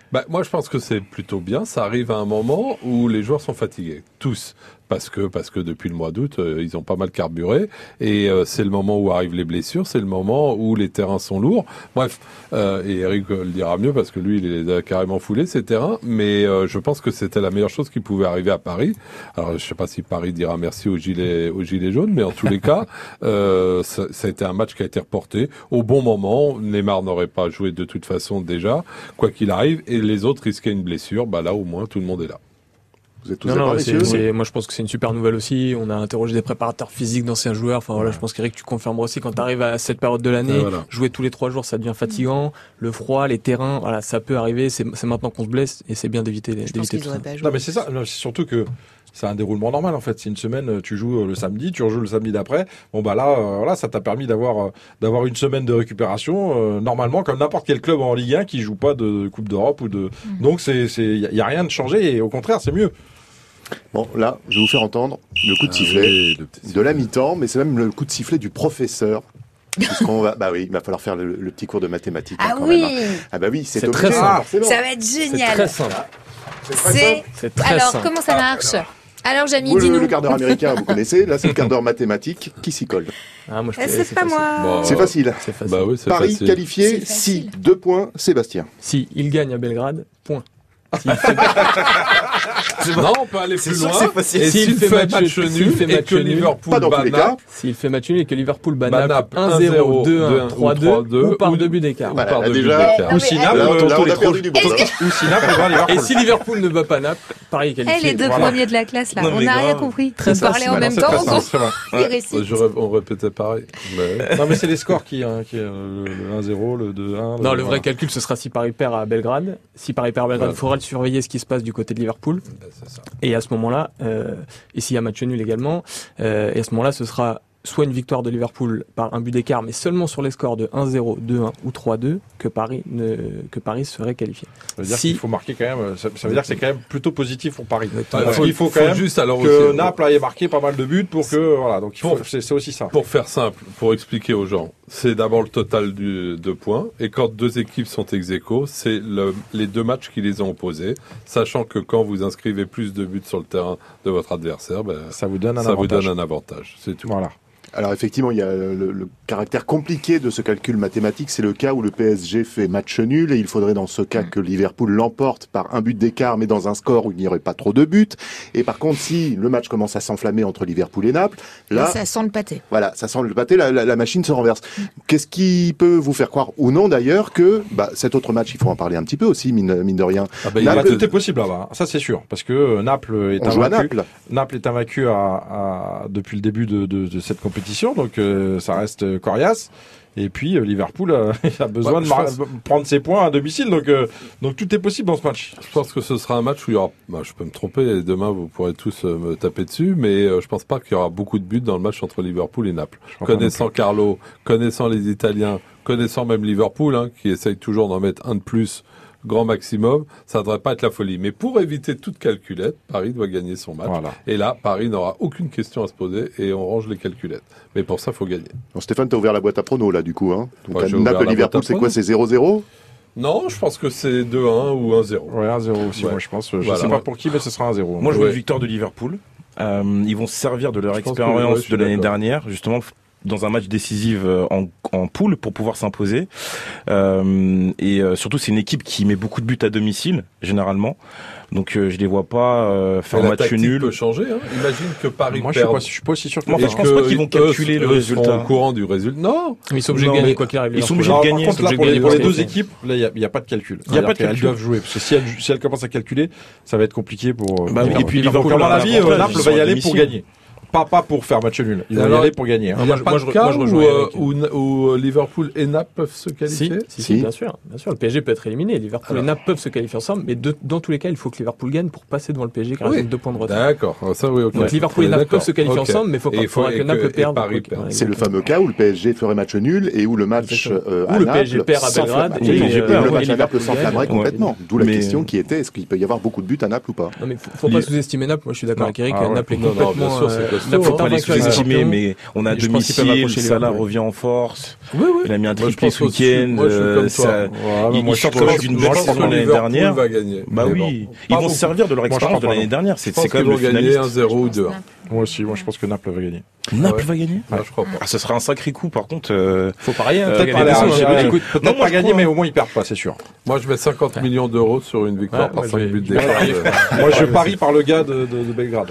Bah, moi, je pense que c'est plutôt bien. Ça arrive à un moment où les joueurs sont fatigués, tous. Parce que, parce que depuis le mois d'août, euh, ils ont pas mal carburé. Et euh, c'est le moment où arrivent les blessures, c'est le moment où les terrains sont lourds. Bref, euh, et Eric le dira mieux parce que lui, il les a carrément foulés, ces terrains. Mais euh, je pense que c'était la meilleure chose qui pouvait arriver à Paris. Alors, je sais pas si Paris dira merci aux gilets, aux gilets jaunes, mais en tous les cas, euh, ça, ça a été un match qui a été reporté au bon moment. Neymar n'aurait pas joué de toute façon déjà, quoi qu'il arrive. Et les autres risquaient une blessure. Bah là, au moins, tout le monde est là. Vous êtes tous non, d'accord, non, messieurs ? c'est, c'est, moi je pense que c'est une super nouvelle aussi. On a interrogé des préparateurs physiques d'anciens joueurs. Enfin voilà, je pense qu'Eric, tu confirmes aussi quand tu arrives à cette période de l'année, ah, voilà. jouer tous les trois jours, ça devient fatigant. Le froid, les terrains, voilà, ça peut arriver. C'est, c'est maintenant qu'on se blesse et c'est bien d'éviter, Je d'éviter pense qu'ils tout auraient ça. pas joué. Non, mais c'est ça. Non, c'est surtout que c'est un déroulement normal en fait. C'est une semaine, tu joues le samedi, tu rejoues le samedi d'après. Bon bah là, euh, voilà, ça t'a permis d'avoir euh, d'avoir une semaine de récupération euh, normalement comme n'importe quel club en Ligue un qui joue pas de Coupe d'Europe ou de. Mmh. Donc c'est c'est y a, y a rien de changé et au contraire c'est mieux. Bon, là, je vais vous faire entendre le coup de Ah sifflet oui, le petit de sifflet. la mi-temps, mais c'est même le coup de sifflet du professeur. Puisqu'on va, bah oui, il va falloir faire le, le petit cours de mathématiques. Ah hein, quand oui. même, hein. Ah bah oui, c'est, C'est obligé, très simple. forcément. Ça va être C'est génial. très simple. C'est très C'est... simple. C'est très Alors, simple. comment ça marche ? Alors, Jamy, Vous, le, dis-nous. le quart d'heure américain, vous connaissez. Là, c'est le quart d'heure mathématique. Qui s'y colle ? Ah, moi, je Eh, fais- c'est pas facile. moi. Bon, C'est facile. C'est facile. Bah oui, c'est Paris facile. qualifié, C'est si. facile. Deux points, Sébastien. Si il gagne à Belgrade, point. Non, on peut aller C'est plus sûr loin. que c'est facile. Et S'il s'il fait fait match- match s'il nul fait et match que nul, Liverpool pas dans tous les bat cas. Naples, S'il fait match nul et que Liverpool bat Bat Naples Naples un zéro, deux un, deux un, trois ou deux trois deux, ou par ou- deux buts d'écart. Voilà, par là, deux déjà- buts d'écart. Non, Ou si mais- Naples, Là, euh, on- là, on a les perdu du trop- groupe. ou si Naples va Liverpool. Et si Liverpool ne bat pas Naples, Paris est Eh, qualifié. les deux Voilà. premiers de la classe, là. Non, On mais n'a rien grave. compris. Très Vous parlez simple. en Non, même c'est temps, très on simple, s'en c'est vrai. fout. Il récite. Je ré- on répétait pareil. Mais... Non mais c'est les scores qui, hein, qui euh, le, le un zéro, le deux un. Non, le vrai voilà. calcul, ce sera si Paris perd à Belgrade. Si Paris perd à Belgrade, il Ouais. faudra le surveiller ce qui se passe du côté de Liverpool. Ben, c'est ça. Et à ce moment-là, euh, et s'il y a match nul également, euh, et à ce moment-là, ce sera soit une victoire de Liverpool par un but d'écart, mais seulement sur les scores de un zéro, deux un ou trois deux, que Paris ne, que Paris serait qualifié. Ça veut dire Si- qu'il faut marquer quand même. Ça, ça veut dire que c'est quand même plutôt positif pour Paris. Ah, Parce faut- qu'il faut faut quand même juste alors que aussi- Naples ait marqué pas mal de buts pour que voilà. Donc il faut- Pour- c'est, c'est aussi ça. Pour faire simple, pour expliquer aux gens, c'est d'abord le total du, de points. Et quand deux équipes sont ex aequo, c'est le, les deux matchs qui les ont opposés. Sachant que quand vous inscrivez plus de buts sur le terrain de votre adversaire, ben, Ça vous donne un ça vous avantage. donne un avantage. C'est tout. Voilà. Alors effectivement, il y a le, le caractère compliqué de ce calcul mathématique, c'est le cas où le P S G fait match nul et il faudrait dans ce cas que Liverpool l'emporte par un but d'écart mais dans un score où il n'y aurait pas trop de buts. Et par contre, si le match commence à s'enflammer entre Liverpool et Naples, là, Ça sent le pâté. voilà, ça sent le pâté, la, la, la machine se renverse. Qu'est-ce qui peut vous faire croire ou non d'ailleurs que bah, cet autre match, il faut en parler un petit peu aussi, mine, mine de rien. Ah ben, il Naples- va Bah, te- tout est possible là-bas. Ça c'est sûr, parce que euh, Naples est On joue à invaincu. Naples. Naples est invaincu à, à- depuis le début de, de, de cette compétition, donc euh, ça reste euh, coriace. Et puis euh, Liverpool euh, a besoin Ouais, de je mar- pense- prendre ses points à domicile, donc euh, donc tout est possible dans ce match. Je pense que ce sera un match où il y aura, bah, je peux me tromper, et demain vous pourrez tous euh, me taper dessus, mais euh, je pense pas qu'il y aura beaucoup de buts dans le match entre Liverpool et Naples. crois pas Connaissant Carlo, connaissant les Italiens, connaissant même Liverpool, hein, qui essaye toujours d'en mettre un de plus, grand maximum, ça ne devrait pas être la folie. Mais pour éviter toute calculette, Paris doit gagner son match. Voilà. Et là, Paris n'aura aucune question à se poser et on range les calculettes. Mais pour ça, il faut gagner. Bon, Stéphane, t'as ouvert la boîte à pronos là du coup. Hein. Donc Ouais, à j'ai ouvert la Naples-Liverpool, boîte à c'est quoi? pronos. C'est zéro zéro? Non, je pense que c'est deux un ou un zéro. Ouais, un zéro aussi, Ouais. moi je pense. Je Voilà. sais pas pour qui, mais ce sera un zéro. Moi, je veux Ouais. une victoire de Liverpool. Euh, ils vont se servir de leur Je pense que, expérience ouais, je suis de l'année d'accord. dernière, justement, f- dans un match décisif euh, en, en poule pour pouvoir s'imposer. Euh, et euh, surtout, c'est une équipe qui met beaucoup de buts à domicile, généralement. Donc, euh, je les vois pas euh, faire Mais la match tactique nul. peut changer. Hein. Imagine que Paris Moi je suis perde. pas, je suis pas aussi sûr que Moi, toi. enfin, je pense pas qu'ils vont calculer le eux résultat. seront au courant du résultat. Non, Mais ils sont obligés Non, de gagner mais quoi qu'il arrive. ils sont Liverpool. obligés de Alors, gagner. par ils sont contre, là, obligés pour de les, pour les gagner. deux équipes, là, il n'y a, il y a pas de calcul. Il y a pas de Elles calcul. doivent jouer. Parce que si elles, si elles commencent à calculer, ça va être compliqué pour. Bah oui, pour et puis Liverpool. Liverpool, À mon leur avis, avantage, euh, Naples ils va sont y à aller pour domicile. gagner. Pas, pas pour faire match nul. Ils vont y Alors, aller pour gagner. hein. Ah, il n'y moi, a je- pas moi, de je- cas moi, je où, rejoins euh, Eric. où, où Liverpool et Naples peuvent se Si, qualifier. si, si, Si. bien sûr, bien sûr. Le P S G peut être éliminé. Liverpool Alors. et Naples peuvent se qualifier ensemble, mais de- dans tous les cas, il faut que Liverpool gagne pour passer devant le P S G, car Oui. ils ont deux points de retard. D'accord, ça oui, ok. Donc Liverpool et On est Naples d'accord. peuvent se qualifier Ok. ensemble, mais il faut Et pas il faut- faudra et que que- Naples et perde. Paris quoi. perde. Ouais, C'est le exactement. fameux cas où le P S G ferait match nul et où le match Exactement. euh, Où à le P S G Naples perd à s'enflamme- Belgrade et et, le euh, P S G- le et match à Liverpool Naples gagne. s'enflammerait Ouais. complètement. D'où la Mais- question qui était est-ce qu'il peut y avoir beaucoup de buts à Naples ou pas? Non mais faut, faut pas Li- sous-estimer Naples. Moi, je suis d'accord Non. avec Eric. Ah ouais. Naples est Non, non, bien complètement sûr, c'est euh, que costaud. Faut pas hein. les sous-estimer, mais on a Je pense qu'ils peuvent domicile, accrocher les Salah Liverpool. revient en force. Oui, oui. Il a mis un Moi, je triplé pense ce aussi- week-end. moi, je suis comme euh, toi. ça- Ouais, Ils moi, ils je sortent pense quand même que- d'une moi, belle je pense saison que l'année Liverpool dernière. va gagner. Bah Mais oui, bon, ils pas vont se beaucoup. servir de leur Moi, je expérience pense de pas, l'année non. dernière. C'est Je pense c'est quand qu'ils même vont le gagner finaliste. un zéro ou deux. Moi aussi, moi je pense que Naples va gagner. Naples Ouais. va gagner. Ah, je crois pas. Ah, ce sera un sacré coup par contre. euh, Faut parier. hein, Euh, t'as Peut-être gagné pas, des aller- sous, hein. aller- écoute, Non, peut-être moi, pas je gagner, crois, mais hein. au moins ils perdent pas, c'est sûr. Moi, je mets cinquante millions d'euros sur une victoire Ouais, par moi, cinq je buts vais- d'écart. je vais- Moi je parie par le gars de, de, de Belgrade.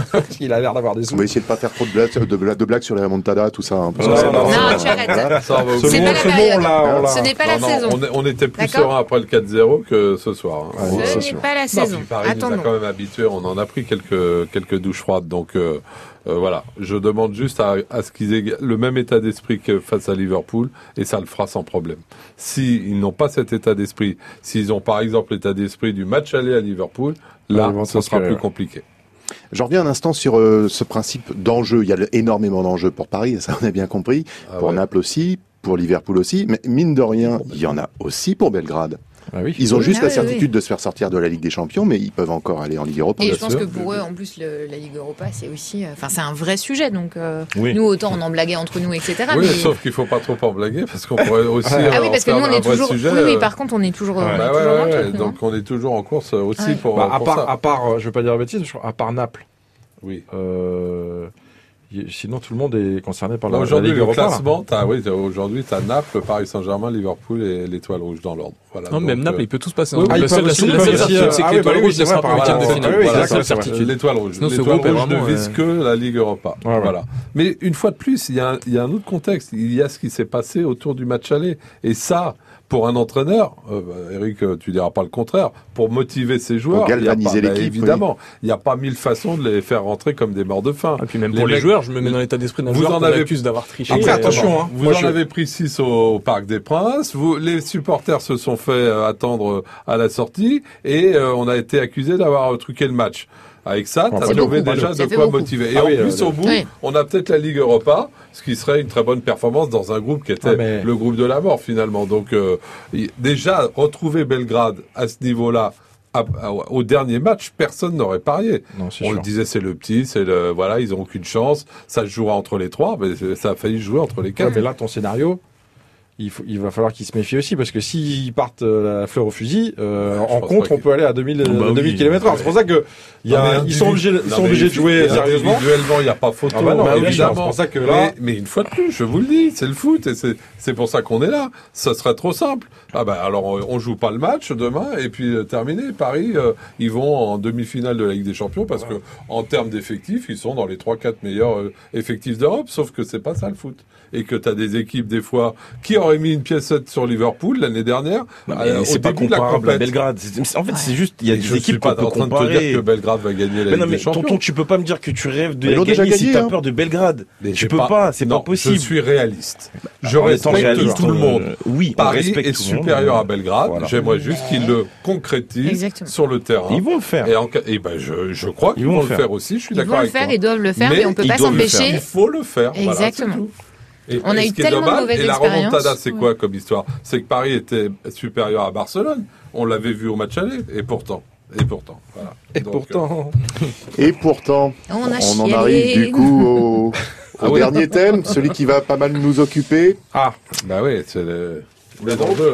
Il a l'air d'avoir des sous. On va essayer de pas faire trop de blagues, de blagues, de blagues sur les remontadas, tout ça. hein, parce que Non, ça- non, Non, ça- tu arrêtes. Ça, on va Ce C'est oublier. pas mot, la ce mot, période. on l'a, on l'a. Ce n'est pas la Non, non, saison. on, est- on était plus D'accord. serein après le quatre zéro que ce soir. hein. Ah oui, Ce c'est n'est sûr. pas la Non, saison. puis Paris nous a Attendons. quand même habitués. On en a pris quelques quelques douches froides. Donc euh, euh, voilà, je demande juste à, à ce qu'ils aient le même état d'esprit que face à Liverpool, et ça le fera sans problème. Si ils n'ont pas cet état d'esprit, s'ils ont par exemple l'état d'esprit du match aller à Liverpool, là, Ils vont ce sera s'inspirer, plus ouais. compliqué. Je reviens un instant sur euh, ce principe d'enjeu. Il y a le- énormément d'enjeux pour Paris, ça on a bien compris. Ah pour ouais. Naples aussi, pour Liverpool aussi. Mais mine de rien, il y en a aussi pour Belgrade. Ah oui. Ils ont Oui, juste ah la oui, certitude de se faire sortir de la Ligue des Champions, mais ils peuvent encore aller en Ligue Europa. Et bien je pense sûr. que pour eux, en plus, le- la Ligue Europa, c'est aussi, euh, enfin, c'est un vrai sujet. Donc, euh, Oui. nous, autant on en blaguait entre nous, et cetera. Oui, mais- sauf qu'il faut pas trop en blaguer parce qu'on pourrait aussi. Ah euh, oui, en parce que faire nous, on un est vrai toujours. sujet, oui, oui, euh, par contre, on est toujours. Ouais. on est Bah toujours ouais, dans le ouais, truc, nous, donc on est toujours en course euh, aussi Ouais. pour. Bah, à pour part, ça. à part, euh, je vais pas dire de bêtises, je crois, à part Naples. Oui. Euh, y- sinon tout le monde est concerné par Là, la, la aujourd'hui, Ligue le Europa. là. classement, t'as, oui, t'as- aujourd'hui, t'as Naples, Paris Saint-Germain, Liverpool et l'Étoile Rouge dans l'ordre. Voilà. Non, Donc, même Naples, euh, il peut tout se passer. oui, hein. oui, Ah, La ils seule peuvent la aussi- seule- ils la peuvent seule aussi, certitude, euh, c'est que ah oui, l'Étoile bah oui, Rouge c'est ne sera vrai, pas en par huitième de rapport- finale. oui, Voilà, exact, c'est la c'est vrai. certitude. L'étoile rouge. Sinon, ce L'étoile groupe est rouge ne vraiment, vise euh, que la Ligue Europa. Ouais, ouais. Voilà. Mais une fois de plus, il y a, un- il y a un autre contexte. Il y a ce qui s'est passé autour du match aller. Et ça, pour un entraîneur, euh, Eric, euh, tu diras pas le contraire, pour motiver ses joueurs, Pour il y a galvaniser pas- bah, l'équipe, évidemment, il n'y a pas mille façons de les faire rentrer comme des morts de faim. Et puis même Les pour les mecs- joueurs, je me mets dans l'état d'esprit d'un Vous joueur en qu'on avez- accuse d'avoir triché. Après, Et- attention, hein. Vous Moi, en je- avez pris six au, au Parc des Princes. Vous, les supporters se sont fait euh, attendre à la sortie et euh, on a été accusé d'avoir euh, truqué le match. Avec ça, Enfin, t'as c'est trouvé beaucoup, déjà ça de fait quoi beaucoup. motiver. Et Ah en oui, plus, euh, au bout, oui. on a peut-être la Ligue Europa, ce qui serait une très bonne performance dans un groupe qui était Ah, mais- le groupe de la mort finalement. Donc euh, y- déjà, retrouver Belgrade à ce niveau-là, à- à- au dernier match, personne n'aurait parié. Non, c'est On sûr. le disait, c'est le petit, c'est le voilà, ils ont aucune chance. Ça se jouera entre les trois, mais c'est- ça a failli jouer entre les Ouais, quatre. mais là, ton scénario, il, faut, il va falloir qu'ils se méfient aussi, parce que s'ils partent euh, la fleur au fusil, euh, Ouais, je en pense contre, pas on peut aller à deux mille, Bah euh, oui. deux mille kilomètres heure. C'est pour ça que il y Non, a, mais ils sont obligés, ils non, sont mais obligés de jouer et sérieusement. Individuellement, il n'y a pas photo. Ah bah non, mais bien sûr, évidemment. c'est pour ça que là- Mais, mais une fois de plus, je vous le dis, c'est le foot et c'est c'est pour ça qu'on est là. Ça serait trop simple. Ah bah alors on, on joue pas le match demain et puis euh, terminé. Paris, euh, ils vont en demi-finale de la Ligue des Champions parce que en termes d'effectifs, ils sont dans les trois quatre meilleurs euh, effectifs d'Europe. Sauf que c'est pas ça le foot. Et que tu as des équipes des fois qui auraient mis une piécette sur Liverpool l'année dernière. Non, mais euh, au c'est pas début de la comparable à compète. Belgrade. C'est- c'est- En fait, c'est juste, il y a Et des je suis équipes pas qu'on peut en train de te comparer. dire que Belgrade va gagner la Mais Ligue non, des mais Champions. tonton, tu peux pas me dire que tu rêves de Mais ils la l'ont déjà gagner si gagné, t'as hein. peur de Belgrade. Mais Tu j'ai peux pas, c'est non, pas possible. Je suis réaliste. Je En étant respecte réaliste, tout le euh, monde. Oui, on Paris respecte est tout le monde. supérieur à Belgrade. Voilà. J'aimerais juste qu'ils le concrétisent Exactement. sur le terrain. Ils vont le faire. Et, en ca- et ben je, je crois qu'ils Ils vont vont le le faire. faire aussi. Je suis Ils d'accord vont le avec faire, toi. ils doivent le faire, Mais mais on peut ils pas doivent le s'empêcher. Il faut le faire. Voilà, Exactement. c'est tout. Et, On a et eu ce qui est tellement de dommage, mauvaises et la expériences. remontada, c'est Ouais. quoi comme histoire? C'est que Paris était supérieur à Barcelone. On l'avait vu au match aller. Et pourtant. Et pourtant. Voilà. Et Donc, pourtant, Et pourtant, On a on en chialé. arrive du coup au, au Ah oui. dernier thème, celui qui va pas mal nous occuper. Ah, bah oui, c'est le, les enjeux.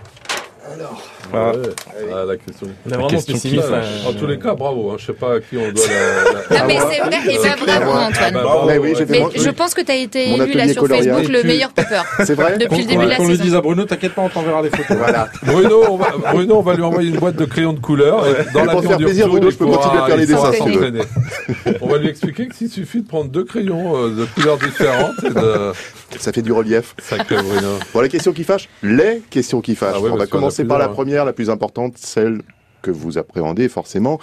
Alors, Ah. ah, la question. On est vraiment question pessimiste. qui là. En tous les cas, bravo. Hein. Je sais pas à qui on doit la. la- Non, mais Ah, c'est vrai, et euh, bah, bravo, ah, Antoine. bah, Bravo. Mais oui, j'ai fait Mais moi- je pense que tu as été Mon élu là atelier sur coloriage. Facebook le Et tu- meilleur topper C'est vrai depuis le début de la qu'on lui saison. dise à Bruno, t'inquiète pas, on t'enverra les photos. Voilà. Bruno, on va, Bruno, on va lui envoyer une boîte de crayons de couleur. Et dans Et pour l'avion te faire du plaisir, retour, Bruno, il je peux pourra- continuer à faire les il pourra dessins, si tu veux. s'entraîner. On va lui expliquer qu'il suffit de prendre deux crayons euh, de couleurs différentes et de. Ça fait du relief. Sacré Bruno. Bon, les questions qui fâchent, les questions qui fâchent. Ah oui, On va parce qu'il y en a commencer par la plusieurs, hein. première, la plus importante, celle que vous appréhendez forcément.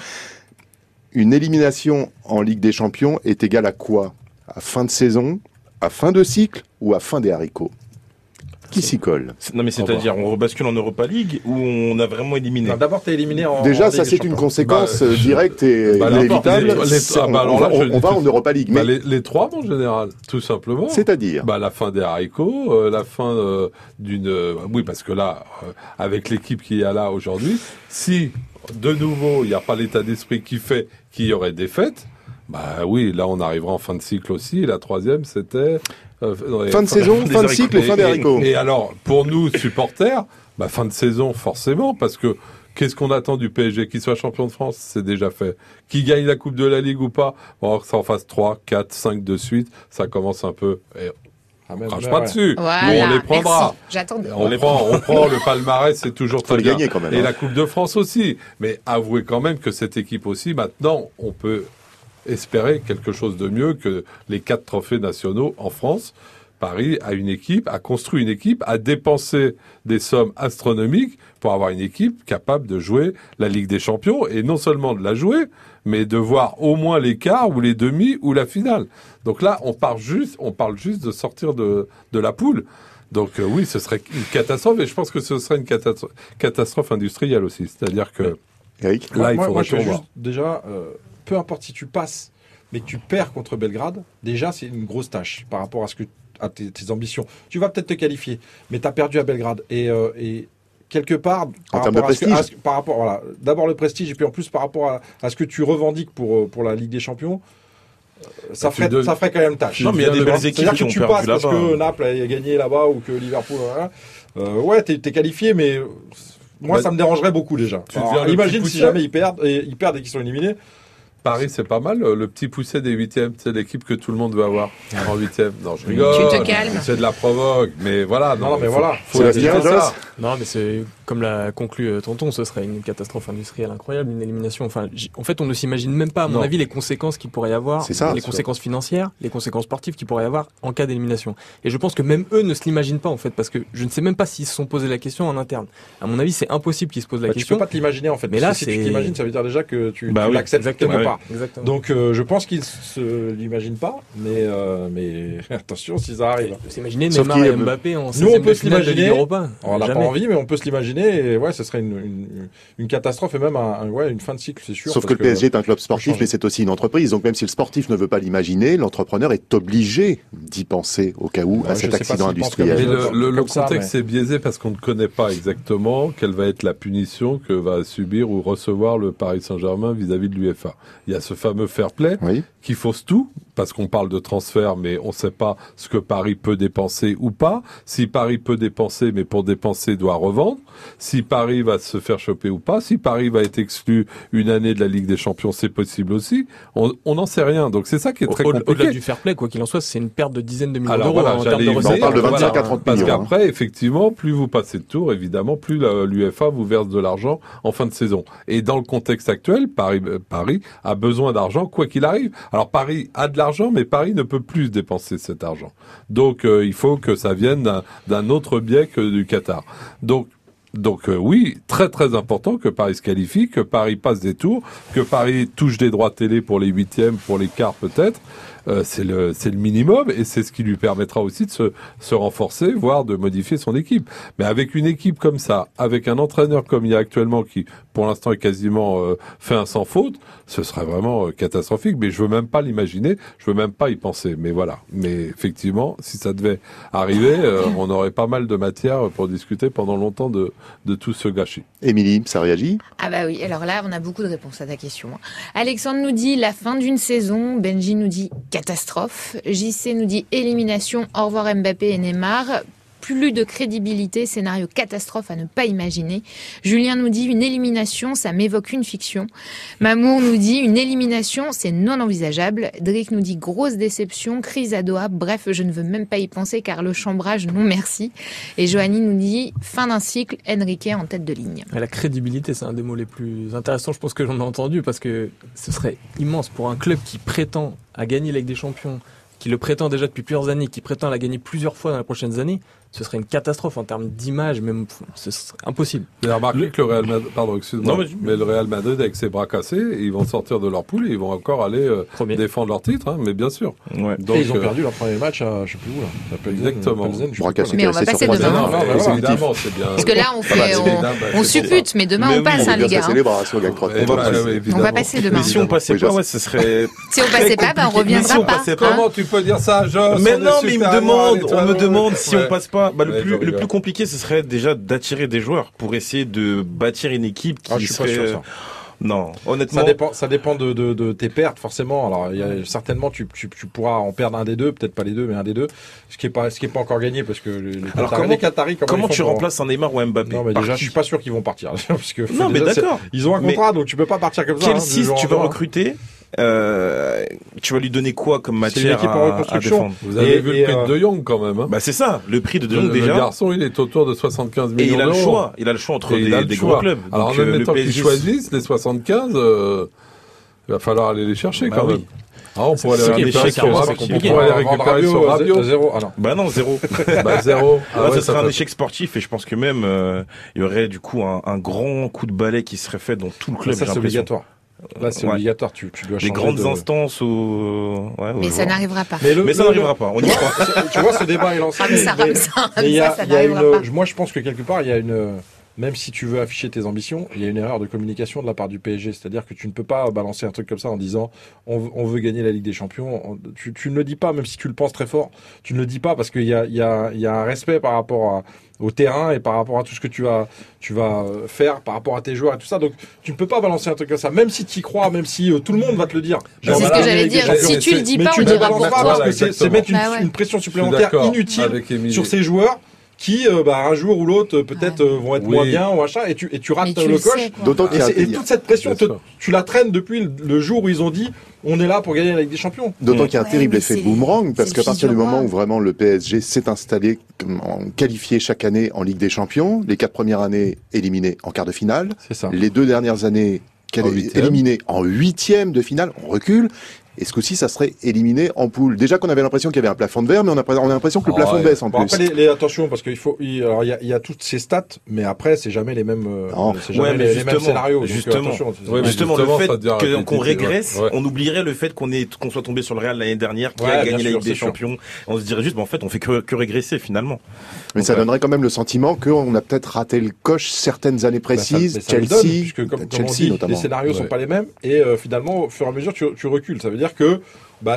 Une élimination en Ligue des Champions est égale à quoi? À fin de saison, à fin de cycle ou à fin des haricots? Qui s'y colle? C'est- Non, mais c'est-à-dire, on rebascule en Europa League ou on a vraiment éliminé? Non, D'abord, t'es éliminé en. Déjà, en ça Ligue c'est des une Champions. conséquence Bah, euh, directe et bah, inévitable. les- les- C'est- ah, bah, on, alors on va, là, je on dis va tout- en Europa League, mais Bah, les, les trois, en général, tout simplement. c'est-à-dire Bah, la fin des haricots, euh, la fin euh, d'une... euh, oui, parce que là, euh, avec l'équipe qu'il y a là aujourd'hui, si, de nouveau, il n'y a pas l'état d'esprit qui fait qu'il y aurait défaite, Bah oui, là on arrivera en fin de cycle aussi. Et la troisième, c'était euh, fin de saison, fin de cycle et fin des haricots. Et, et alors, pour nous supporters, bah fin de saison forcément, parce que qu'est-ce qu'on attend du P S G? Qu'il soit champion de France, c'est déjà fait. Qu'il gagne la Coupe de la Ligue ou pas, bon, ça en fasse trois, quatre, cinq de suite, ça commence un peu. Et on ne crache pas ouais. dessus. Voilà, nous, on les prendra. J'attendais. On les prend, on prend le palmarès, c'est toujours très bien. Gagner quand même, hein. Et la Coupe de France aussi. Mais avouez quand même que cette équipe aussi, maintenant, on peut espérer quelque chose de mieux que les quatre trophées nationaux en France. Paris a une équipe, a construit une équipe, a dépensé des sommes astronomiques pour avoir une équipe capable de jouer la Ligue des Champions, et non seulement de la jouer, mais de voir au moins les quarts ou les demi ou la finale. Donc là, on parle juste, on parle juste de sortir de, de la poule. Donc euh, oui, ce serait une catastrophe, et je pense que ce serait une catastrophe, catastrophe industrielle aussi. C'est-à-dire que Eric, là, il moi, faudrait moi, je tout juste, déjà, euh, peu importe si tu passes, mais que tu perds contre Belgrade, déjà c'est une grosse tâche par rapport à ce que à tes, tes ambitions. Tu vas peut-être te qualifier, mais tu as perdu à Belgrade. Et, euh, et quelque part, en termes de prestige, à ce que, à ce, par rapport, voilà, d'abord le prestige, et puis en plus par rapport à, à ce que tu revendiques pour, pour la Ligue des Champions, ça, ferait, de... ça ferait quand même tâche. Non, mais il y a des belles équipes qui ont tu perdu passes là-bas. Parce que Naples a gagné là-bas ou que Liverpool, voilà. euh, ouais, t'es, t'es qualifié, mais moi, bah, ça me dérangerait beaucoup déjà. Alors, imagine si jamais ils perdent et ils perdent et qu'ils sont éliminés. Paris, c'est pas mal. Le petit poussé des huitièmes, c'est l'équipe que tout le monde veut avoir en huitième. Non, je rigole. Tu te calmes. C'est de la provoque, mais voilà. Non, non mais faut, voilà. Faut faut dire ça. Non, mais c'est comme l'a conclu Tonton, ce serait une catastrophe industrielle incroyable, une élimination. Enfin, en fait, on ne s'imagine même pas, à mon non. avis, les conséquences qu'il pourrait y avoir, c'est ça, les c'est conséquences ça. financières, les conséquences sportives qu'il pourrait y avoir en cas d'élimination. Et je pense que même eux ne se l'imaginent pas, en fait, parce que je ne sais même pas s'ils se sont posé la question en interne. À mon avis, c'est impossible qu'ils se posent la bah, question. Tu peux pas te l'imaginer, en fait. Mais là, si c'est... tu t'imagines, ça veut dire déjà que tu, bah tu oui, l'acceptes exactement ouais. pas. Exactement. Donc, euh, je pense qu'ils se l'imaginent pas, mais euh, mais attention si ça arrive. Vous imaginez Neymar et Mbappé en nous on peut se l'imaginer. Europa. On n'a pas envie, mais on peut se l'imaginer. Et ouais, ce serait une, une, une catastrophe et même un, un, ouais, une fin de cycle, c'est sûr. Sauf que le P S G est un club sportif, mais c'est aussi une entreprise. Donc même si le sportif ne veut pas l'imaginer, l'entrepreneur est obligé d'y penser au cas où ouais, à cet accident industriel. Mais le, le, le contexte ça, mais... est biaisé parce qu'on ne connaît pas exactement quelle va être la punition que va subir ou recevoir le Paris Saint-Germain vis-à-vis de l'UEFA. Il y a ce fameux fair play oui. qui fausse tout, parce qu'on parle de transfert, mais on ne sait pas ce que Paris peut dépenser ou pas. Si Paris peut dépenser, mais pour dépenser doit revendre. Si Paris va se faire choper ou pas. Si Paris va être exclu une année de la Ligue des Champions, c'est possible aussi. On n'en sait rien. Donc c'est ça qui est très au, compliqué. Au-delà du fair play, quoi qu'il en soit, c'est une perte de dizaines de millions Alors, d'euros voilà, en termes de recettes. On parle de vingt-cinq à trente parce millions. Parce qu'après, effectivement, plus vous passez de tour, évidemment, plus l'UEFA vous verse de l'argent en fin de saison. Et dans le contexte actuel, Paris, Paris a besoin d'argent quoi qu'il arrive. Alors Paris a de l'argent, mais Paris ne peut plus dépenser cet argent. Donc euh, il faut que ça vienne d'un, d'un autre biais que du Qatar. Donc Donc euh, oui, très très important que Paris se qualifie, que Paris passe des tours, que Paris touche des droits télé pour les huitièmes, pour les quarts peut-être. Euh, c'est le c'est le minimum et c'est ce qui lui permettra aussi de se se renforcer, voire de modifier son équipe. Mais avec une équipe comme ça, avec un entraîneur comme il y a actuellement qui pour l'instant est quasiment euh, fait un sans faute, ce serait vraiment euh, catastrophique. Mais je veux même pas l'imaginer, je veux même pas y penser. Mais voilà. Mais effectivement, si ça devait arriver, euh, on aurait pas mal de matière pour discuter pendant longtemps de de tout ce gâchis. Émilie, ça réagit ? Ah bah oui, alors là, on a beaucoup de réponses à ta question. Alexandre nous dit la fin d'une saison, Benji nous dit catastrophe, J C nous dit élimination, au revoir Mbappé et Neymar. Plus de crédibilité, scénario catastrophe à ne pas imaginer. Julien nous dit une élimination, ça m'évoque une fiction. Mamour nous dit une élimination, c'est non envisageable. Drick nous dit grosse déception, crise à Doha. Bref, je ne veux même pas y penser car le chambrage, non merci. Et Johanny nous dit fin d'un cycle, Enrique en tête de ligne. La crédibilité, c'est un des mots les plus intéressants, je pense que j'en ai entendu, parce que ce serait immense pour un club qui prétend à gagner la Ligue des Champions, qui le prétend déjà depuis plusieurs années, qui prétend la gagner plusieurs fois dans les prochaines années. Ce serait une catastrophe en termes d'image, même, ce serait impossible. Vous avez remarqué que le Real Madrid, pardon, excuse-moi, non, mais... mais le Real Madrid avec ses bras cassés, ils vont sortir de leur poule et ils vont encore aller euh, défendre leur titre, hein, mais bien sûr. Ouais. Donc, et ils ont euh... perdu leur premier match à, je sais plus où, là. Ça peut Exactement. Pelzen, bras cassés, mais on va passer demain. Non, non, non, évidemment, c'est bien. Parce que là, on fait, on, bah, on suppute, mais demain, mais on passe, hein, les gars. On va passer demain. Mais si on passait pas, ouais, ce serait. Si on passait pas, ben, on reviendra pas. Comment tu peux dire ça, Joss? Mais non, mais il me demande, on me demande si on passe pas. Bah, le plus, le plus compliqué, ce serait déjà d'attirer des joueurs pour essayer de bâtir une équipe qui ah, je suis serait. Pas sûr, ça. Non, honnêtement. Ça dépend, ça dépend de, de, de tes pertes, forcément. Alors, il y a, certainement, tu, tu, tu pourras en perdre un des deux, peut-être pas les deux, mais un des deux. Ce qui est pas, ce qui est pas encore gagné parce que les, Alors, Qataris, comment, les Qataris, comment, comment tu pour... remplaces un Neymar ou un Mbappé? Non, mais déjà, je suis pas sûr qu'ils vont partir. Parce que, non, mais déjà, d'accord. Ils ont un contrat, mais donc tu peux pas partir comme ça. Quel hein, six tu vas recruter? Euh, tu vas lui donner quoi comme matière à, à défendre? Vous avez et, vu et le prix euh... de De Jong quand même. Hein. Bah c'est ça, le prix de De Jong le, déjà. Le garçon, il est autour de soixante-quinze millions d'euros. Et il a le choix, il a le choix entre et des, des choix. gros clubs. Alors donc, en même euh, temps qu'ils choisissent les soixante-quinze, euh, il va falloir aller les chercher bah quand oui. même. Ah, on pourrait les récupérer sur Rabiot. On pourrait les récupérer sur Rabiot. Zéro. Ah non. Bah non, zéro. bah zéro. Ah ouais, ça, ça serait un échec sportif et je pense que même euh, il y aurait du coup un, un grand coup de balai qui serait fait dans tout le club. Ça c'est obligatoire. Là, c'est ouais. obligatoire. Tu, tu dois des changer grandes de... instances ou. Ouais, mais ça n'arrivera pas. Mais, le, mais ça le, n'arrivera pas. On y croit. Tu vois, ce débat est lancé. Ramsa, mais, Ramsa, Ramsa, mais il y a, ça il y a une. pas. Moi, je pense que quelque part, il y a une. Même si tu veux afficher tes ambitions, il y a une erreur de communication de la part du P S G. C'est-à-dire que tu ne peux pas balancer un truc comme ça en disant on, on veut gagner la Ligue des Champions. On, tu, tu ne le dis pas, même si tu le penses très fort. Tu ne le dis pas parce qu'il y a, il y a, il y a un respect par rapport à, au terrain et par rapport à tout ce que tu vas, tu vas faire, par rapport à tes joueurs et tout ça. Donc, tu ne peux pas balancer un truc comme ça, même si tu y crois, même si euh, tout le monde va te le dire. C'est ce que j'allais dire. Si tu le dis pas, on dira pour toi. Parce que c'est, c'est mettre une, bah ouais. une pression supplémentaire inutile sur ces joueurs. Qui, euh, bah, un jour ou l'autre, peut-être euh, vont être oui. moins bien ou machin, et tu et tu rates tu le coche. Sais, D'autant et, et toute cette pression, te, tu la traînes depuis le, le jour où ils ont dit on est là pour gagner la Ligue des Champions. D'autant mmh. qu'il y a un ouais, terrible effet boomerang, parce qu'à partir du moment où vraiment le P S G s'est installé en qualifié chaque année en Ligue des Champions, les quatre premières années éliminées en quart de finale, c'est ça. Les deux dernières années éliminées en huitième de finale, on recule. Et ce coup-ci, ça serait éliminé en poule. Déjà qu'on avait l'impression qu'il y avait un plafond de verre, mais on a, on a l'impression que le oh, plafond ouais. baisse en bon, plus. Après, les, les, attention, parce qu'il faut, il, alors il y a, il y a toutes ces stats, mais après, c'est jamais les mêmes, non. c'est jamais ouais, les, les mêmes scénarios. Justement, donc, attention, ouais, justement, le fait que, qu'on régresse, ouais. on oublierait le fait qu'on est, qu'on soit tombé sur le Real l'année dernière, qui ouais, a gagné la Ligue des Champions. On se dirait juste, bah, en fait, on fait que, que régresser finalement. Mais donc, ça ouais. donnerait quand même le sentiment qu'on a peut-être raté le coche certaines années précises. Bah, ça, Chelsea, ça donne, puisque comme, Chelsea comme on dit, notamment. Les scénarios sont pas les mêmes, et finalement, au fur et à mesure, tu recules. Ça veut dire que bah,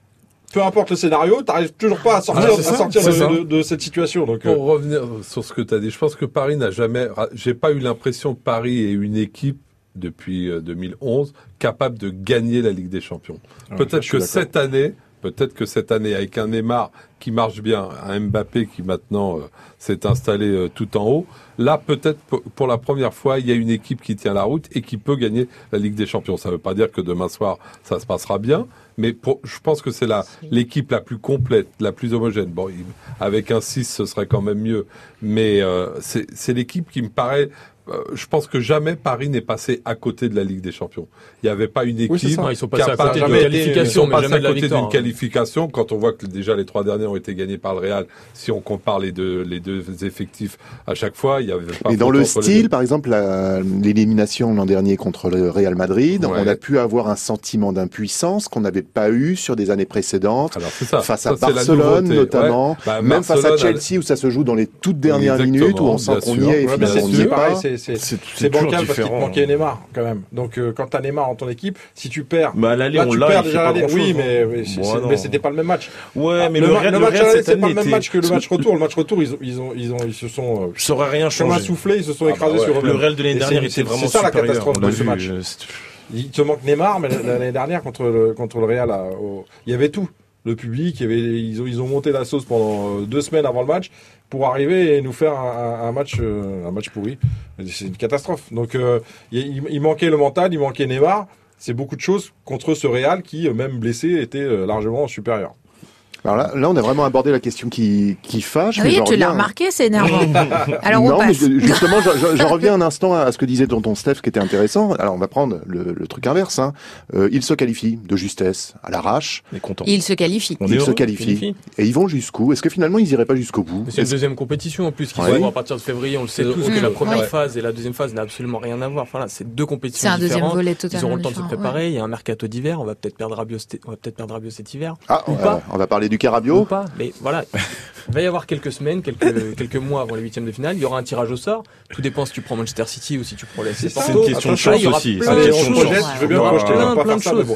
peu importe le scénario, t'arrives toujours pas à sortir, ah, à sortir de, de, de cette situation. Donc, pour euh... revenir sur ce que tu as dit, je pense que Paris n'a jamais, j'ai pas eu l'impression que Paris ait une équipe depuis deux mille onze capable de gagner la Ligue des Champions. Ah, peut-être que cette année, peut-être que cette année, avec un Neymar qui marche bien, un Mbappé qui maintenant euh, s'est installé euh, tout en haut, là, peut-être pour la première fois, il y a une équipe qui tient la route et qui peut gagner la Ligue des Champions. Ça ne veut pas dire que demain soir, ça se passera bien, mais pour, je pense que c'est la, l'équipe la plus complète, la plus homogène. Bon, il, avec un six, ce serait quand même mieux, mais euh, c'est, c'est l'équipe qui me paraît... Je pense que jamais Paris n'est passé à côté de la Ligue des Champions. Il n'y avait pas une équipe oui, qui ils sont passés a à pas côté de qualification, mais jamais à côté d'une qualification. Quand on voit que déjà les trois derniers ont été gagnés par le Real, si on compare les deux les deux effectifs à chaque fois, il y avait pas. Mais dans le style, par exemple, la, l'élimination l'an dernier contre le Real Madrid, ouais. on a pu avoir un sentiment d'impuissance qu'on n'avait pas eu sur des années précédentes. Alors, c'est ça. Face ça, à Barcelone notamment, ouais. bah, même Barcelone, face à Chelsea où ça se joue dans les toutes dernières Exactement, minutes où on sent qu'on y est et ouais, finalement on n'y est pas. C'est, c'est, c'est, c'est bancal parce qu'il te manquait Neymar quand même. Donc euh, quand t'as Neymar dans ton équipe, si tu perds, bah, là tu l'a, perds déjà l'année. Oui, mais, oui, c'est, bon, mais c'était pas le même match. Ouais, ah, mais le, le, le, Real, le match Real, c'est pas le même match que le match retour. Le match retour, ils ont, ils ont, ils ont, ils se sont. Euh, ça aurait rien changé. Comme un soufflé, ils se sont écrasés sur eux-mêmes. Le Real de l'année dernière était vraiment supérieur. C'est ça la catastrophe de ce vu, match. Euh, il te manque Neymar, mais l'année dernière contre le contre le Real, il y avait tout. Le public, il y avait, ils ont, ils ont monté la sauce pendant deux semaines avant le match pour arriver et nous faire un, un, un match, euh, un match pourri. C'est une catastrophe. Donc, euh, il, il manquait le mental, il manquait Neymar. C'est beaucoup de choses contre ce Real qui, même blessé, était largement supérieur. Alors là, là, on a vraiment abordé la question qui, qui fâche. Oui, tu l'as remarqué, c'est énervant. Alors on non, passe. Mais justement, je, je, je reviens un instant à ce que disait tonton Steph, qui était intéressant. Alors, on va prendre le, le truc inverse. Hein. Euh, ils se qualifient de justesse, à l'arrache. Ils se qualifient. Ils se qualifient. Et ils vont jusqu'où ? Est-ce que finalement, ils iraient pas jusqu'au bout ? C'est une deuxième compétition en plus qui ouais. se joue à partir de février. On le sait tous que la première phase et la deuxième phase n'a absolument rien à voir. Enfin là, c'est deux compétitions différentes. C'est un deuxième volet totalement Ils auront le temps de se préparer. Ouais. Il y a un mercato d'hiver. On va peut-être perdre Rabiot. On va peut-être perdre Rabiot cet hiver. Ah, ou pas. On va parler du cas Rabiot. Ou pas. Mais voilà, il va y avoir quelques semaines, quelques, quelques mois avant les huitièmes de finale. Il y aura un tirage au sort. Tout dépend si tu prends Manchester City ou si tu prends les. C'est, c'est une question de chance aussi. C'est une question de chance. Je veux bien projeter, on va pas faire ça, mais bon.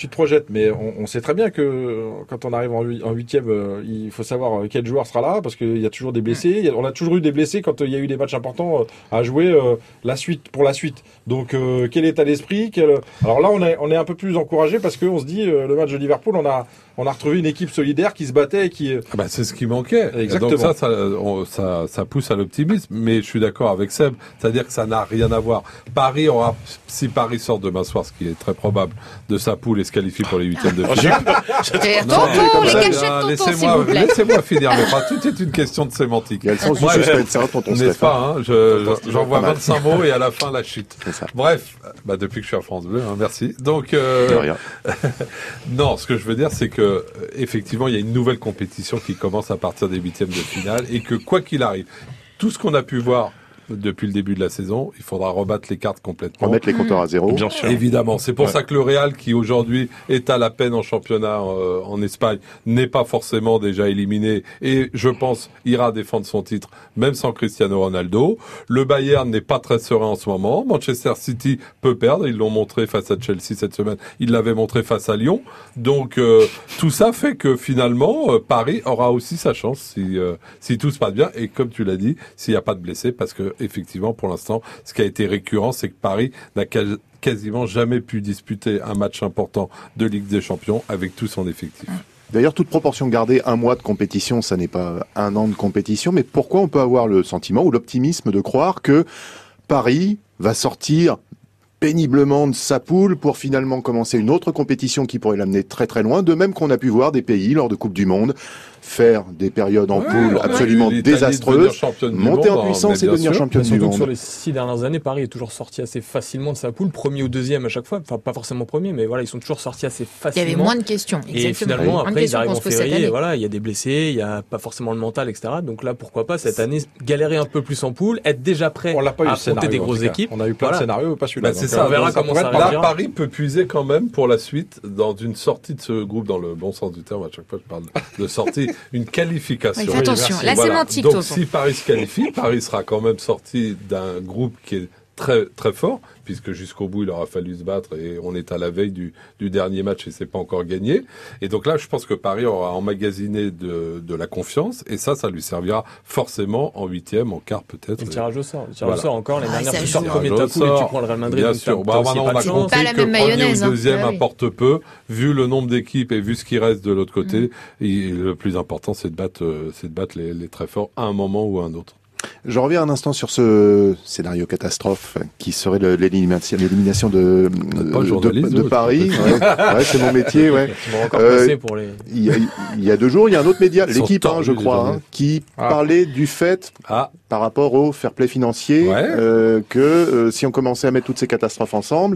tu te projettes, mais on, on sait très bien que quand on arrive en, en huitième, euh, il faut savoir quel joueur sera là, parce qu'il y a toujours des blessés. Il y a, on a toujours eu des blessés quand il y a eu des matchs importants à jouer euh, la suite pour la suite. Donc euh, quel état d'esprit quel... Alors là, on est, on est un peu plus encouragé parce qu'on se dit euh, le match de Liverpool, on a, on a retrouvé une équipe solidaire qui se battait et qui. Ah bah c'est ce qui manquait. Exactement. Donc ça, ça, on, ça, ça pousse à l'optimisme. Mais je suis d'accord avec Seb, c'est-à-dire que ça n'a rien à voir. Paris aura, si Paris sort demain soir, ce qui est très probable, de sa poule et se qualifie pour les huitièmes de finale. Tonton, les gâchettes, tonton, s'il vous plaît. Laissez-moi finir, mais pas tout est une question de sémantique. Il y a le sens du suspense, hein, tonton N'est-ce Stéphane. pas, hein, je, j'envoie vingt-cinq mots et à la fin la chute. C'est ça. Bref, bah depuis que je suis à France Bleu, hein, merci. Donc, euh, De rien. non, ce que je veux dire, c'est que effectivement, il y a une nouvelle compétition qui commence à partir des huitièmes de finale et que quoi qu'il arrive, tout ce qu'on a pu voir depuis le début de la saison, il faudra rebattre les cartes complètement. Remettre les compteurs à zéro. Bien sûr. Évidemment, c'est pour Ouais. ça que le Real, qui aujourd'hui est à la peine en championnat euh, en Espagne, n'est pas forcément déjà éliminé et je pense ira défendre son titre même sans Cristiano Ronaldo. Le Bayern n'est pas très serein en ce moment. Manchester City peut perdre, ils l'ont montré face à Chelsea cette semaine, ils l'avaient montré face à Lyon. Donc euh, tout ça fait que finalement euh, Paris aura aussi sa chance si euh, si tout se passe bien et comme tu l'as dit, s'il n'y a pas de blessés, parce que effectivement pour l'instant, ce qui a été récurrent, c'est que Paris n'a quasi- quasiment jamais pu disputer un match important de Ligue des Champions avec tout son effectif. D'ailleurs, toute proportion gardée, un mois de compétition, ça n'est pas un an de compétition, mais pourquoi on peut avoir le sentiment ou l'optimisme de croire que Paris va sortir péniblement de sa poule pour finalement commencer une autre compétition qui pourrait l'amener très très loin, de même qu'on a pu voir des pays lors de Coupe du Monde faire des périodes en Ouais, poule on a absolument vu l'Italie désastreuses, devenir championne du monter monde, en puissance mais et bien devenir sûr. championne du Surtout que monde. sur les six dernières années, Paris est toujours sorti assez facilement de sa poule, premier ou deuxième à chaque fois. Enfin, pas forcément premier, mais voilà, ils sont toujours sortis assez Il y facilement. avait moins de questions. Et Exactement. finalement, Moins de après, ils questions arrivent qu'on en se pose cette février, année. et voilà, il y a des blessés, il y a pas forcément le mental, et cetera. Donc là, pourquoi pas, cette année, galérer un peu plus en poule, être déjà prêt On l'a pas eu à le affronter scénario. des en grosses tout cas. équipes. On a eu plein Voilà. de scénarios, pas celui-là. Bah, c'est Donc, ça. euh, on verra comment pourrait ça être va pas Là, bien. Paris peut puiser quand même pour la suite dans une sortie de ce groupe, dans le bon sens du terme. À chaque fois, je parle de sortie, une qualification. Ouais, fais attention, merci. la Voilà. sémantique, Donc, tonton. si Paris se qualifie, Paris sera quand même sorti d'un groupe qui est très très fort, puisque jusqu'au bout il aura fallu se battre et on est à la veille du, du dernier match et c'est pas encore gagné. Et donc là, je pense que Paris aura emmagasiné de, de la confiance et ça, ça lui servira forcément en huitième, en quart peut-être. Et le tirage au sort. Le tirage Voilà. au sort encore, l'année Ah, dernière, ça tu joue. sors premier de ta Tirage au poule et tu sort. prends le Real Madrid. Bien donc sûr. t'as- Bah, t'as aussi maintenant, pas on de a chance. compris Pas la que même premier mayonnaise, ou hein. deuxième Ah oui. apporte peu. Vu le nombre d'équipes et vu ce qui reste de l'autre côté, et le plus important, c'est de battre, euh, c'est de battre les, les très forts à un moment ou à un autre. Je reviens un instant sur ce scénario catastrophe qui serait le- l'élimination, l'élimination de, pas de, journaliste, de vous, Paris. Ouais, ouais, c'est mon métier, ouais. Tu m'as encore Euh, passé pour les. Il y, a, il y a deux jours, il y a un autre média, Ils sont l'équipe, hein, tordus, je les crois, hein, journalistes. qui Ah. parlait du fait, Ah, par rapport au fair play financier, Ouais. euh, que euh, si on commençait à mettre toutes ces catastrophes ensemble,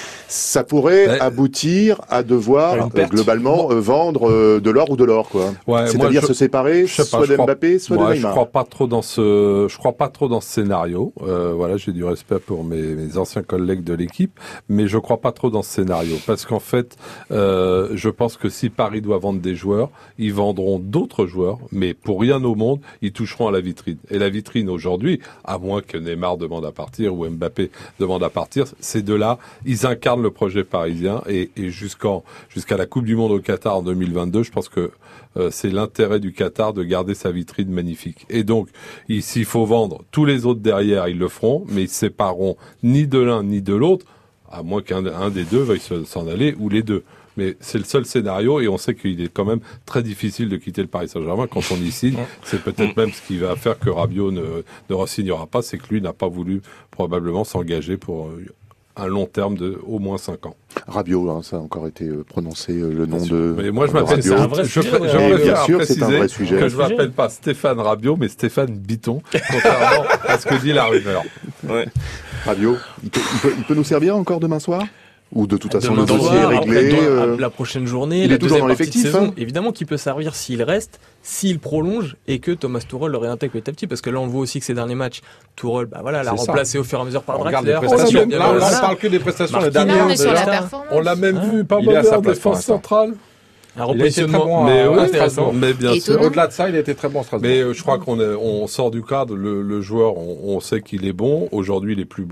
ça pourrait Ouais. aboutir à devoir Une euh, perte. globalement euh, vendre euh, de l'or ou de l'or, quoi. ouais, moi, C'est-à-dire je- se séparer, je sais pas, soit je de crois- Mbappé, soit moi, de je Neymar. crois pas trop dans ce, je crois pas trop dans ce scénario. Euh, voilà, j'ai du respect pour mes, mes anciens collègues de l'équipe, mais je crois pas trop dans ce scénario parce qu'en fait, euh, je pense que si Paris doit vendre des joueurs, ils vendront d'autres joueurs, mais pour rien au monde, ils toucheront à la vitrine. Et la vitrine aujourd'hui, à moins que Neymar demande à partir ou Mbappé demande à partir, ces deux-là, ils incarnent le projet parisien et, et jusqu'en jusqu'à la Coupe du Monde au Qatar en deux mille vingt-deux, je pense que euh, c'est l'intérêt du Qatar de garder sa vitrine magnifique. Et donc, il- s'il faut vendre tous les autres derrière, ils le feront, mais ils se sépareront ni de l'un ni de l'autre, à moins qu'un un des deux veuille se- s'en aller, ou les deux. Mais c'est le seul scénario et on sait qu'il est quand même très difficile de quitter le Paris Saint-Germain quand on y signe. C'est peut-être même ce qui va faire que Rabiot ne, ne re-signera pas, c'est que lui n'a pas voulu probablement s'engager pour euh, un long terme de au moins cinq ans. Rabiot, hein, ça a encore été euh, prononcé euh, le nom Bien sûr. de. Mais moi je de m'appelle, Rabiot. C'est un vrai je, sujet, pré- ouais. je Et préfère bien sûr, c'est un préciser vrai sujet. que je Sujet. m'appelle pas Stéphane Rabiot, mais Stéphane Biton, contrairement à ce que dit la rumeur. Ouais. Rabiot, il peut, il, peut, il peut nous servir encore demain soir? Ou de toute façon Demain le dossier soir, est après, réglé dans- euh, la prochaine journée, il la est toujours deuxième dans partie de l'effectif, saison, hein. évidemment qu'il peut servir s'il reste, s'il prolonge et que Thomas Tuchel le réintègre petit à petit, parce que là on voit aussi que ces derniers matchs, Tuchel, bah voilà, l'a C'est ça. remplacé au fur et à mesure par On regarde les Draxler. prestations. Oh, Là, là, là, voilà. on parle que des prestations les Marquinhos, Là, dernières. on est sur déjà. la performance. On l'a même Hein vu, pas Il est à mal sa en place pour défense l'instant. centrale. Un Il a été très repositionnement. bon Mais à ouais, à Strasbourg. mais bien sûr. Étonnant. Au-delà de ça, il a été très bon à Strasbourg. Mais euh, je crois qu'on est, on sort du cadre. Le, le joueur, on, on sait qu'il est bon. Aujourd'hui, il est plus bon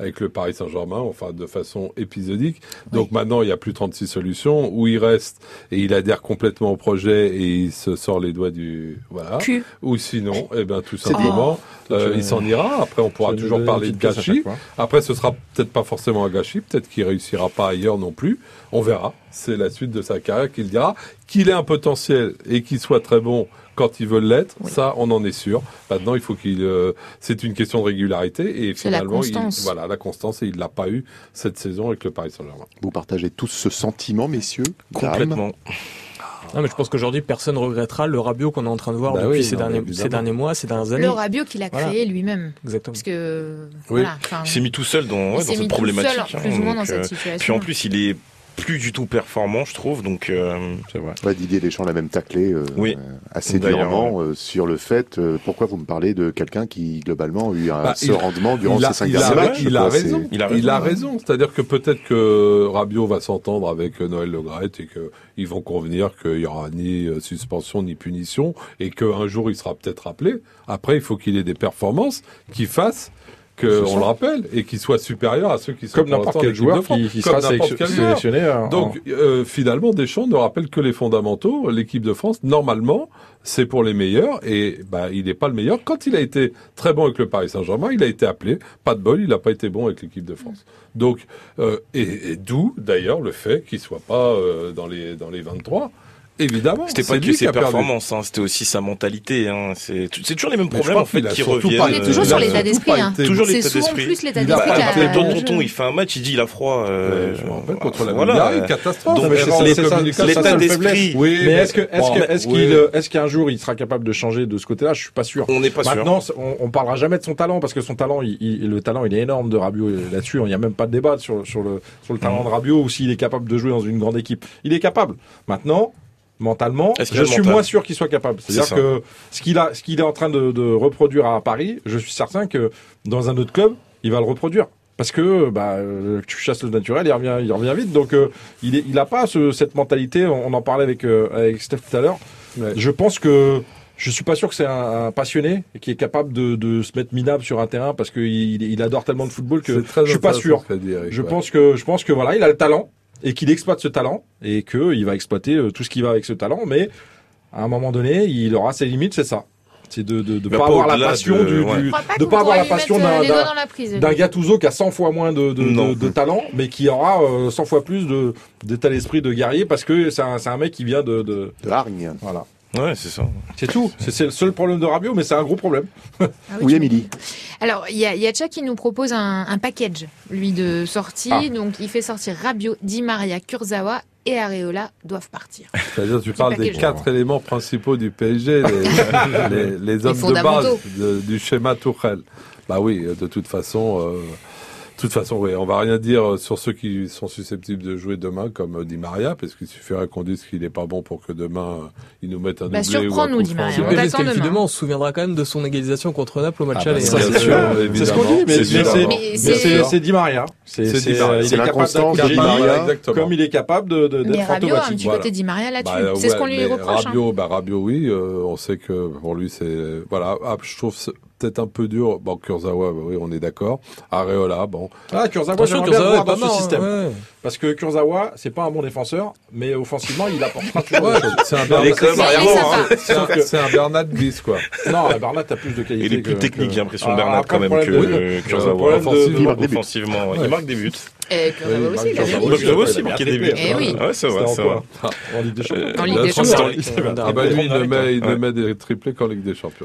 avec le Paris Saint-Germain, enfin de façon épisodique. Donc oui. Maintenant, il n'y a plus trente-six solutions, où il reste et il adhère complètement au projet et il se sort les doigts du... Voilà. Cul. Ou sinon, eh ben, tout simplement, oh. euh, il s'en ira. Après, on pourra toujours parler de gâchis. Après, ce sera peut-être pas forcément un gâchis, peut-être qu'il réussira pas ailleurs non plus. On verra. C'est la suite de sa carrière qu'il dira. Qu'il ait un potentiel et qu'il soit très bon quand ils veulent l'être, oui. ça, on en est sûr. Maintenant, il faut qu'il. Euh, c'est une question de régularité et c'est finalement, la constance. Il, voilà, la constance et il l'a pas eu cette saison avec le Paris Saint-Germain. Vous partagez tous ce sentiment, messieurs? Complètement. Non, mais je pense qu'aujourd'hui, personne ne regrettera le Rabiot qu'on est en train de voir bah depuis oui, ces, non, derniers, ces derniers mois, ces dernières années. Le Rabiot qu'il a créé voilà. lui-même. Exactement. Parce que, oui. voilà, il s'est mis tout seul dans, ouais, dans cette problématique. Seul, plus hein, ou moins dans cette situation. Puis en plus, il est plus du tout performant, je trouve. Donc, euh, c'est vrai. Ouais, Didier Deschamps l'a même taclé euh, oui. assez durement euh, sur le fait. Euh, pourquoi vous me parlez de quelqu'un qui globalement a eu un bah, ce il, rendement durant ces cinq derniers matchs? Il a raison. Il a raison. Il a raison. C'est-à-dire que peut-être que Rabiot va s'entendre avec Noël Le Graët et que ils vont convenir qu'il y aura ni suspension ni punition et qu'un jour il sera peut-être rappelé. Après, il faut qu'il ait des performances qui fassent que on le rappelle et qu'il soit supérieur à ceux qui sont comme n'importe quel joueur qui, qui sera sélection, sélectionné. En... Donc euh, finalement, Deschamps ne rappelle que les fondamentaux. L'équipe de France, normalement, c'est pour les meilleurs et bah il n'est pas le meilleur. Quand il a été très bon avec le Paris Saint-Germain, il a été appelé. Pas de bol, il n'a pas été bon avec l'équipe de France. Donc euh, et, et d'où d'ailleurs le fait qu'il soit pas euh, dans les dans les vingt-trois. Évidemment. C'était pas que ses performances, hein, c'était aussi sa mentalité. Hein. C'est, c'est toujours les mêmes problèmes en fait qui reviennent. On est toujours sur l'état d'esprit. Hein. Toujours l'état d'esprit. C'est souvent plus l'état d'esprit. Bah, Don Tonton, il fait un match, il dit il a froid. Euh, je me rappelle contre la Bulgarie, une catastrophe. Donc l'état d'esprit. Oui, mais est-ce que est-ce que est-ce qu'il est-ce qu'un jour il sera capable de changer de ce côté-là? Je suis pas sûr. On n'est pas sûr. Maintenant, on parlera jamais de son talent parce que son talent, le talent, il est énorme de Rabiot là-dessus. Il n'y a même pas de débat sur sur le sur le talent de Rabiot ou s'il est capable de jouer dans une grande équipe. Il est capable. Maintenant. Mentalement, je suis mental. moins sûr qu'il soit capable. C'est-à-dire C'est que ce qu'il a, ce qu'il est en train de, de reproduire à Paris, je suis certain que dans un autre club, il va le reproduire. Parce que bah, euh, tu chasses le naturel, il revient, il revient vite. Donc euh, il est, il a pas ce, cette mentalité. On en parlait avec euh, avec Steph tout à l'heure. Ouais. Je pense que je suis pas sûr que c'est un, un passionné qui est capable de, de se mettre minable sur un terrain parce qu'il il adore tellement de football que je suis pas sûr. Dire, je ouais. pense que je pense que voilà, il a le talent. Et qu'il exploite ce talent, et qu'il va exploiter euh, tout ce qui va avec ce talent, mais à un moment donné, il aura ses limites, c'est ça. C'est de de, de pas, pas avoir la passion de, du, ouais. du pas de pas avoir la passion d'un d'un, d'un Gattuso qui a cent fois moins de de, de, de talent, mais qui aura euh, cent fois plus de d'état d'esprit de guerrier parce que c'est un c'est un mec qui vient de de, de Hargne. Voilà. Ouais, c'est ça. C'est tout. C'est, c'est le seul problème de Rabiot, mais c'est un gros problème. Ah oui, oui Émilie. Alors, il y a, y a Tcha qui nous propose un, un package, lui, de sortie. Ah. Donc, il fait sortir Rabiot, Di Maria, Kurzawa et Areola doivent partir. C'est-à-dire, tu parles des quatre éléments principaux du P S G, les, les, les hommes de base de, du schéma Tuchel. Bah oui, de toute façon... Euh... De toute façon, oui, on va rien dire sur ceux qui sont susceptibles de jouer demain, comme Di Maria, parce qu'il suffirait qu'on dise qu'il n'est pas bon pour que demain ils nous mettent un doublé. Bah, surprends-nous, Di Maria. On t'attend demain. On se souviendra quand même de son égalisation contre Naples au match aller. Ah bah, c'est sûr, c'est ce qu'on dit, mais, c'est, mais, c'est, mais c'est, c'est, c'est Di Maria. C'est, c'est, c'est, c'est, c'est l'inconstance de Di Maria, comme il est capable de, de, d'être mais Rabiot fantomatique. a un petit côté Di Maria là-dessus. Bah, c'est ouais, ce qu'on lui reproche. Rabiot, bah, Rabiot, oui, euh, on sait que pour lui, c'est, voilà, ah, je trouve peut-être un peu dur. Bon, Kurzawa, oui, on est d'accord. Areola, bon. Ah, Kurzawa, j'aimerais bien voir dans ce système. Ouais. Parce que Kurzawa, c'est pas un bon défenseur, mais offensivement, il apportera toujours ouais, des choses. C'est un Bernat, c'est un, c'est un Bernat bis, quoi. Non, Bernat a plus de qualité. Il est plus technique, j'ai l'impression, ah, Bernat, quand même, que Kurzawa. Offensivement, offensivement, il marque des buts. Et Kurzawa aussi, il a des buts. Kurzawa aussi, il marquait des buts. Eh oui. Ouais, c'est vrai, c'est vrai. En Ligue des Champions. En Ligue des Champions. Ah bah lui, il ne met, il ne met des triplés qu'en Ligue des Champions.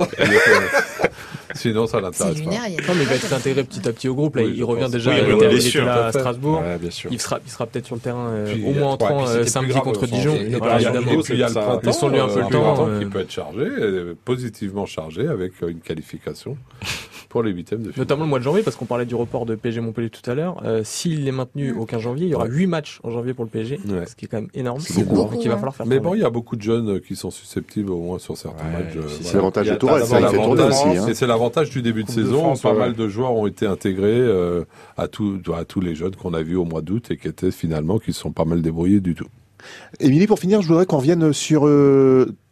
Sinon, ça l'intéresse pas. Non, mais il va être intégré petit à petit au groupe. Là, oui, il revient pense. déjà. Oui, il était sûr, là à Strasbourg. Ouais, bien sûr. Il sera, il sera peut-être sur le terrain euh, puis, au moins entrant ouais, samedi contre Dijon. Et, et, voilà, évidemment. Et puis il y a le printemps. Laissons-lui un peu le temps. Qui peut être chargé, positivement chargé, avec une qualification pour les huitièmes de finale. Notamment le mois de janvier, parce qu'on parlait du report de P S G Montpellier tout à l'heure. Euh, s'il est maintenu au quinze janvier, il y aura huit matchs en janvier pour le P S G, ouais. Ce qui est quand même énorme. C'est beaucoup. Donc il va falloir faire. Mais bon, il y a beaucoup de jeunes qui sont susceptibles, au moins sur certains ouais, matchs. C'est voilà. l'avantage de Tourelle, ça il fait tourner aussi. Hein. Et c'est l'avantage du début de saison. De France, pas ouais. mal de joueurs ont été intégrés euh, à, tout, à tous les jeunes qu'on a vus au mois d'août et qui étaient finalement, qui se sont pas mal débrouillés du tout. Émilie, pour finir, je voudrais qu'on revienne sur... Euh,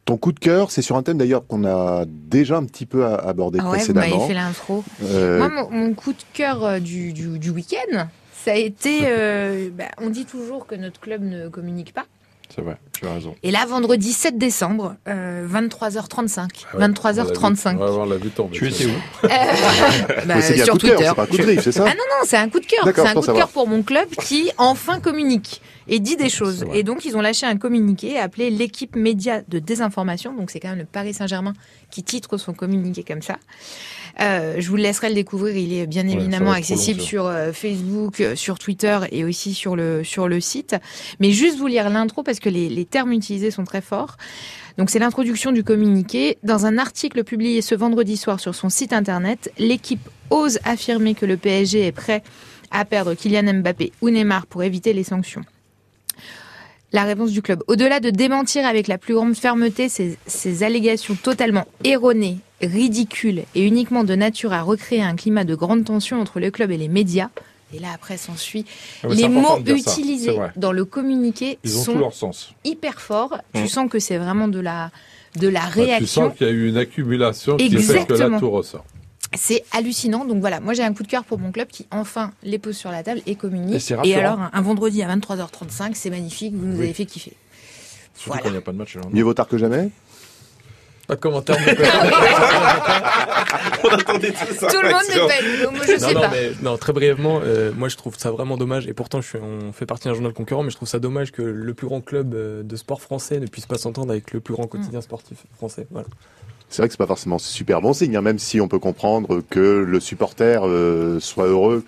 Ton coup de cœur, c'est sur un thème d'ailleurs qu'on a déjà un petit peu abordé ah ouais, précédemment. Vous m'avez fait l'intro. Euh... Moi, mon, mon coup de cœur du, du, du week-end, ça a été... Euh, bah, on dit toujours que notre club ne communique pas. C'est vrai, tu as raison. Et là, vendredi sept décembre, euh, vingt-trois heures trente-cinq. Ah ouais, vingt-trois heures trente-cinq. On va voir la vue tomber. Tu étais où euh, bah, c'est sur Twitter. C'est pas un coup de griffe, c'est ça? Ah non, non, c'est un coup de cœur. C'est un coup de cœur pour mon club qui enfin communique et dit des choses. Et donc, ils ont lâché un communiqué appelé l'équipe média de désinformation. Donc, c'est quand même le Paris Saint-Germain qui titre son communiqué comme ça. Euh, je vous laisserai le découvrir. Il est bien évidemment ouais, accessible long, sur euh, Facebook, euh, sur Twitter et aussi sur le sur le site. Mais juste vous lire l'intro parce que les, les termes utilisés sont très forts. Donc c'est l'introduction du communiqué. Dans un article publié ce vendredi soir sur son site internet, l'équipe ose affirmer que le P S G est prêt à perdre Kylian Mbappé ou Neymar pour éviter les sanctions. La réponse du club. Au-delà de démentir avec la plus grande fermeté ces, ces allégations totalement erronées, ridicules et uniquement de nature à recréer un climat de grande tension entre le club et les médias, et là après s'ensuit, ah les mots utilisés dans le communiqué Ils ont sont tout leur sens. hyper forts. Mmh. Tu sens que c'est vraiment de la, de la réaction. Bah, tu sens qu'il y a eu une accumulation qui fait que là tout ressort. C'est hallucinant. Donc voilà, moi j'ai un coup de cœur pour mon club qui enfin les pose sur la table et communique. Et, et alors un, un vendredi à vingt-trois heures trente-cinq, c'est magnifique, vous nous oui. avez fait kiffer. Surtout voilà. Quand il n'y a pas de match. Mieux vaut tard que jamais. Pas de commentaire. On attendait tout ça. Tout le monde n'est pas élu, moi je non, sais non, pas. Mais, non, très brièvement, euh, moi je trouve ça vraiment dommage, et pourtant je suis, on fait partie d'un journal concurrent, mais je trouve ça dommage que le plus grand club de sport français ne puisse pas s'entendre avec le plus grand quotidien sportif français. Voilà. C'est vrai que c'est pas forcément super bon signe, hein, même si on peut comprendre que le supporter euh, soit heureux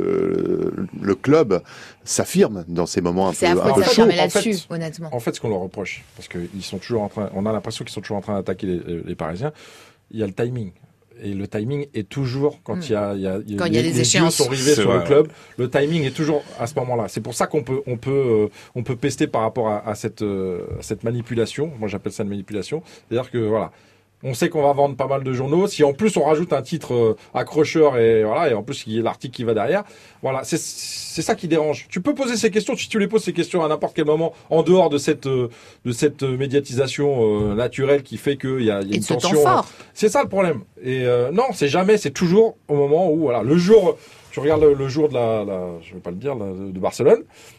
que le club s'affirme dans ces moments un c'est peu, affreux, un peu chauds. chauds. Là-dessus, en fait, honnêtement. En fait, ce qu'on leur reproche, parce que ils sont toujours en train, on a l'impression qu'ils sont toujours en train d'attaquer les, les Parisiens. Il y a le timing. Et le timing est toujours quand il mmh. y a, il y a, il y a, quand les, il y a des les échéances yeux sont rivés c'est sur vrai. le club. Le timing est toujours à ce moment-là. C'est pour ça qu'on peut, on peut, euh, on peut pester par rapport à, à cette, euh, à cette manipulation. Moi, j'appelle ça une manipulation. C'est-à-dire que voilà. On sait qu'on va vendre pas mal de journaux. Si en plus on rajoute un titre euh, accrocheur et voilà, et en plus il y a l'article qui va derrière, voilà, c'est c'est ça qui dérange. Tu peux poser ces questions, si tu les poses ces questions à n'importe quel moment, en dehors de cette euh, de cette médiatisation euh, naturelle qui fait qu'il y a, y a une tension. Euh, c'est ça le problème. Et euh, non, c'est jamais, c'est toujours au moment où voilà, le jour, tu regardes le, le jour de la, la, je vais pas le dire, la, de Barcelone.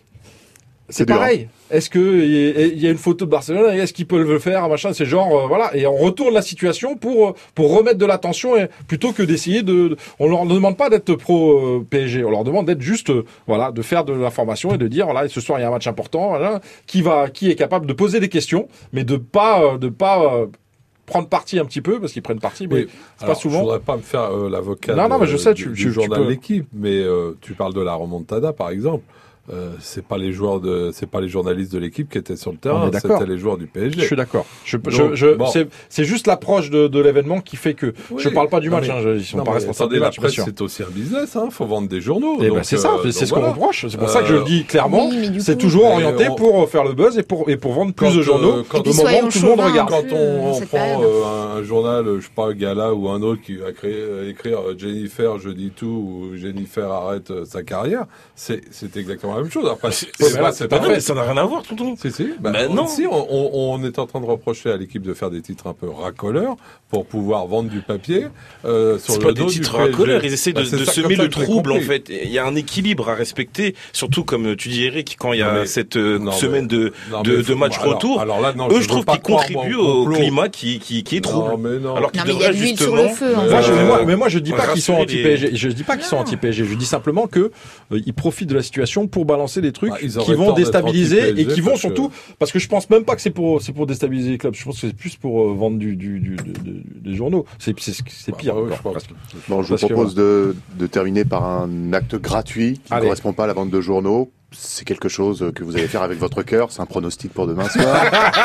C'est, c'est pareil. Est-ce que il y a une photo de Barcelone? Est-ce qu'ils peuvent le faire, machin? C'est genre euh, voilà. Et on retourne la situation pour pour remettre de l'attention et plutôt que d'essayer de. de on leur demande pas d'être pro euh, P S G. On leur demande d'être juste euh, voilà, de faire de l'information et de dire voilà, ce soir il y a un match important. Voilà, qui va, qui est capable de poser des questions, mais de pas euh, de pas euh, prendre parti un petit peu parce qu'ils prennent parti, mais oui. c'est Alors, pas souvent. Je voudrais pas me faire euh, l'avocat. Non, non, mais je sais, tu, du, tu, du journal tu peux... L'équipe, mais euh, tu parles de la remontada par exemple. Euh, c'est pas les joueurs de, c'est pas les journalistes de l'équipe qui étaient sur le terrain, c'était les joueurs du P S G. Je suis d'accord. Je, Donc, je, je bon. c'est, c'est juste l'approche de, de l'événement qui fait que. Oui. Je parle pas du non, match. Mais, hein, ils sont non, pas responsables du match. La presse, c'est aussi un business. Hein. Faut vendre des journaux. Et donc, ben c'est ça. euh, c'est ce voilà. qu'on reproche. C'est pour euh, ça que je le dis clairement. Oui, c'est coup, toujours orienté on... pour faire le buzz et pour et pour vendre plus quand, de journaux. Euh, quand au moment où tout le monde regarde. Quand on, on prend période. euh, un journal, je sais pas, Gala ou un autre qui va créer, écrire Jennifer, je dis tout ou Jennifer arrête sa carrière, c'est c'est exactement la même chose. Après, c'est, c'est, là, c'est pas vrai, ça n'a rien à voir, tonton. Si, si. Bah, bah non. Si, on, on, on est en train de reprocher à l'équipe de faire des titres un peu racoleurs pour pouvoir vendre du papier euh, sur c'est le pas dos des titres racoleurs, ils essaient de, bah, de semer le trouble en fait. Il y a un équilibre à respecter, surtout comme tu dis Eric, quand il y a mais, cette non, semaine de, non, de, de match alors, retour, alors là, non, eux je, je trouve qu'ils contribuent au climat qui, qui, qui est trouble. Non, mais non. Alors qu'ils non, mais devraient il y a justement... sur le feu, euh, moi, je, moi, mais moi je dis pas qu'ils sont anti-P S G, je dis pas qu'ils sont anti-P S G, je dis simplement que euh, ils profitent de la situation pour balancer des trucs bah, qui vont déstabiliser et qui vont surtout parce que je pense même pas que c'est pour c'est pour déstabiliser les clubs, je pense que c'est plus pour euh, vendre du du du des journaux. C'est c'est c'est pire. Bah, encore, ouais, je bon, je vous propose que, de de terminer par un acte gratuit qui ne correspond pas à la vente de journaux. C'est quelque chose que vous allez faire avec votre cœur. C'est un pronostic pour demain soir.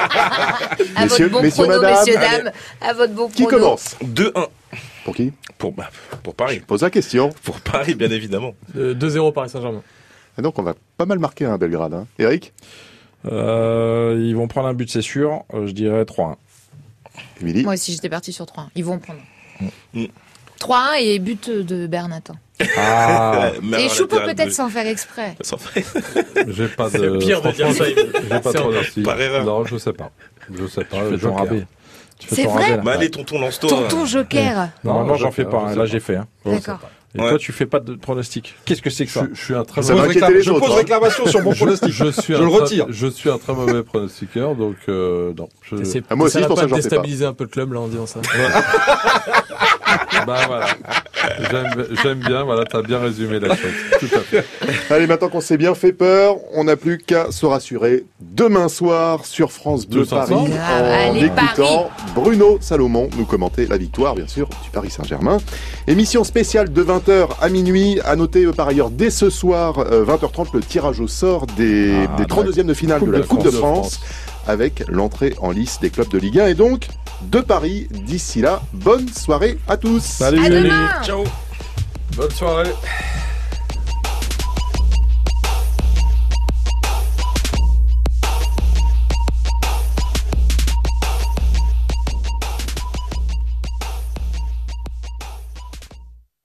à messieurs, votre bon messieurs, prono, madame, messieurs, dames, à votre bon qui prono. commence? deux un. Pour qui? Pour, bah, pour Paris. Je pose la question. Pour Paris, bien évidemment. Euh, deux zéro Paris Saint-Germain. Et donc, on va pas mal marquer un hein, Belgrade. Hein. Eric? euh, Ils vont prendre un but, c'est sûr. Euh, je dirais trois un. Émilie? Moi aussi, j'étais parti sur trois un. Ils vont prendre. Mm. trois un et but de Bernat. Ah. Et Choupo peut-être sans faire exprès. J'ai pas de. C'est pire de dire ça. J'ai pas de pronostic. Par erreur. Non, je sais pas. Je sais pas. Je fais ton rabais. C'est vrai. Bah allez, tonton, lance-toi. Tonton Joker. Normalement, j'en fais pas. Là, j'ai fait. D'accord. Et ouais. Toi, tu fais pas de pronostic. Qu'est-ce que c'est que ça? Je, je suis un très mauvais réclame... Je pose réclamation sur mon pronostic. Je, je, suis je le très, retire. Je suis un très mauvais pronostiqueur, donc euh, non. Je... C'est, ah, moi aussi, ça je pense va que pas j'en fais pas. déstabiliser un peu le club là en disant ça. Bah voilà. J'aime, j'aime bien, voilà, t'as bien résumé la chose. Tout à fait. Allez, maintenant qu'on s'est bien fait peur, on n'a plus qu'à se rassurer. Demain soir, sur France Bleu Paris, en Allez, écoutant Paris. Bruno Salomon nous commenter la victoire, bien sûr, du Paris Saint-Germain. Émission spéciale de vingt heures à minuit. À noter euh, par ailleurs, dès ce soir, euh, vingt heures trente, le tirage au sort des, ah, des trente-deuxièmes de finale de la Coupe de France, avec l'entrée en lice des clubs de Ligue un et donc de Paris. D'ici là, bonne soirée à tous. Salut. À demain. Ciao. Bonne soirée.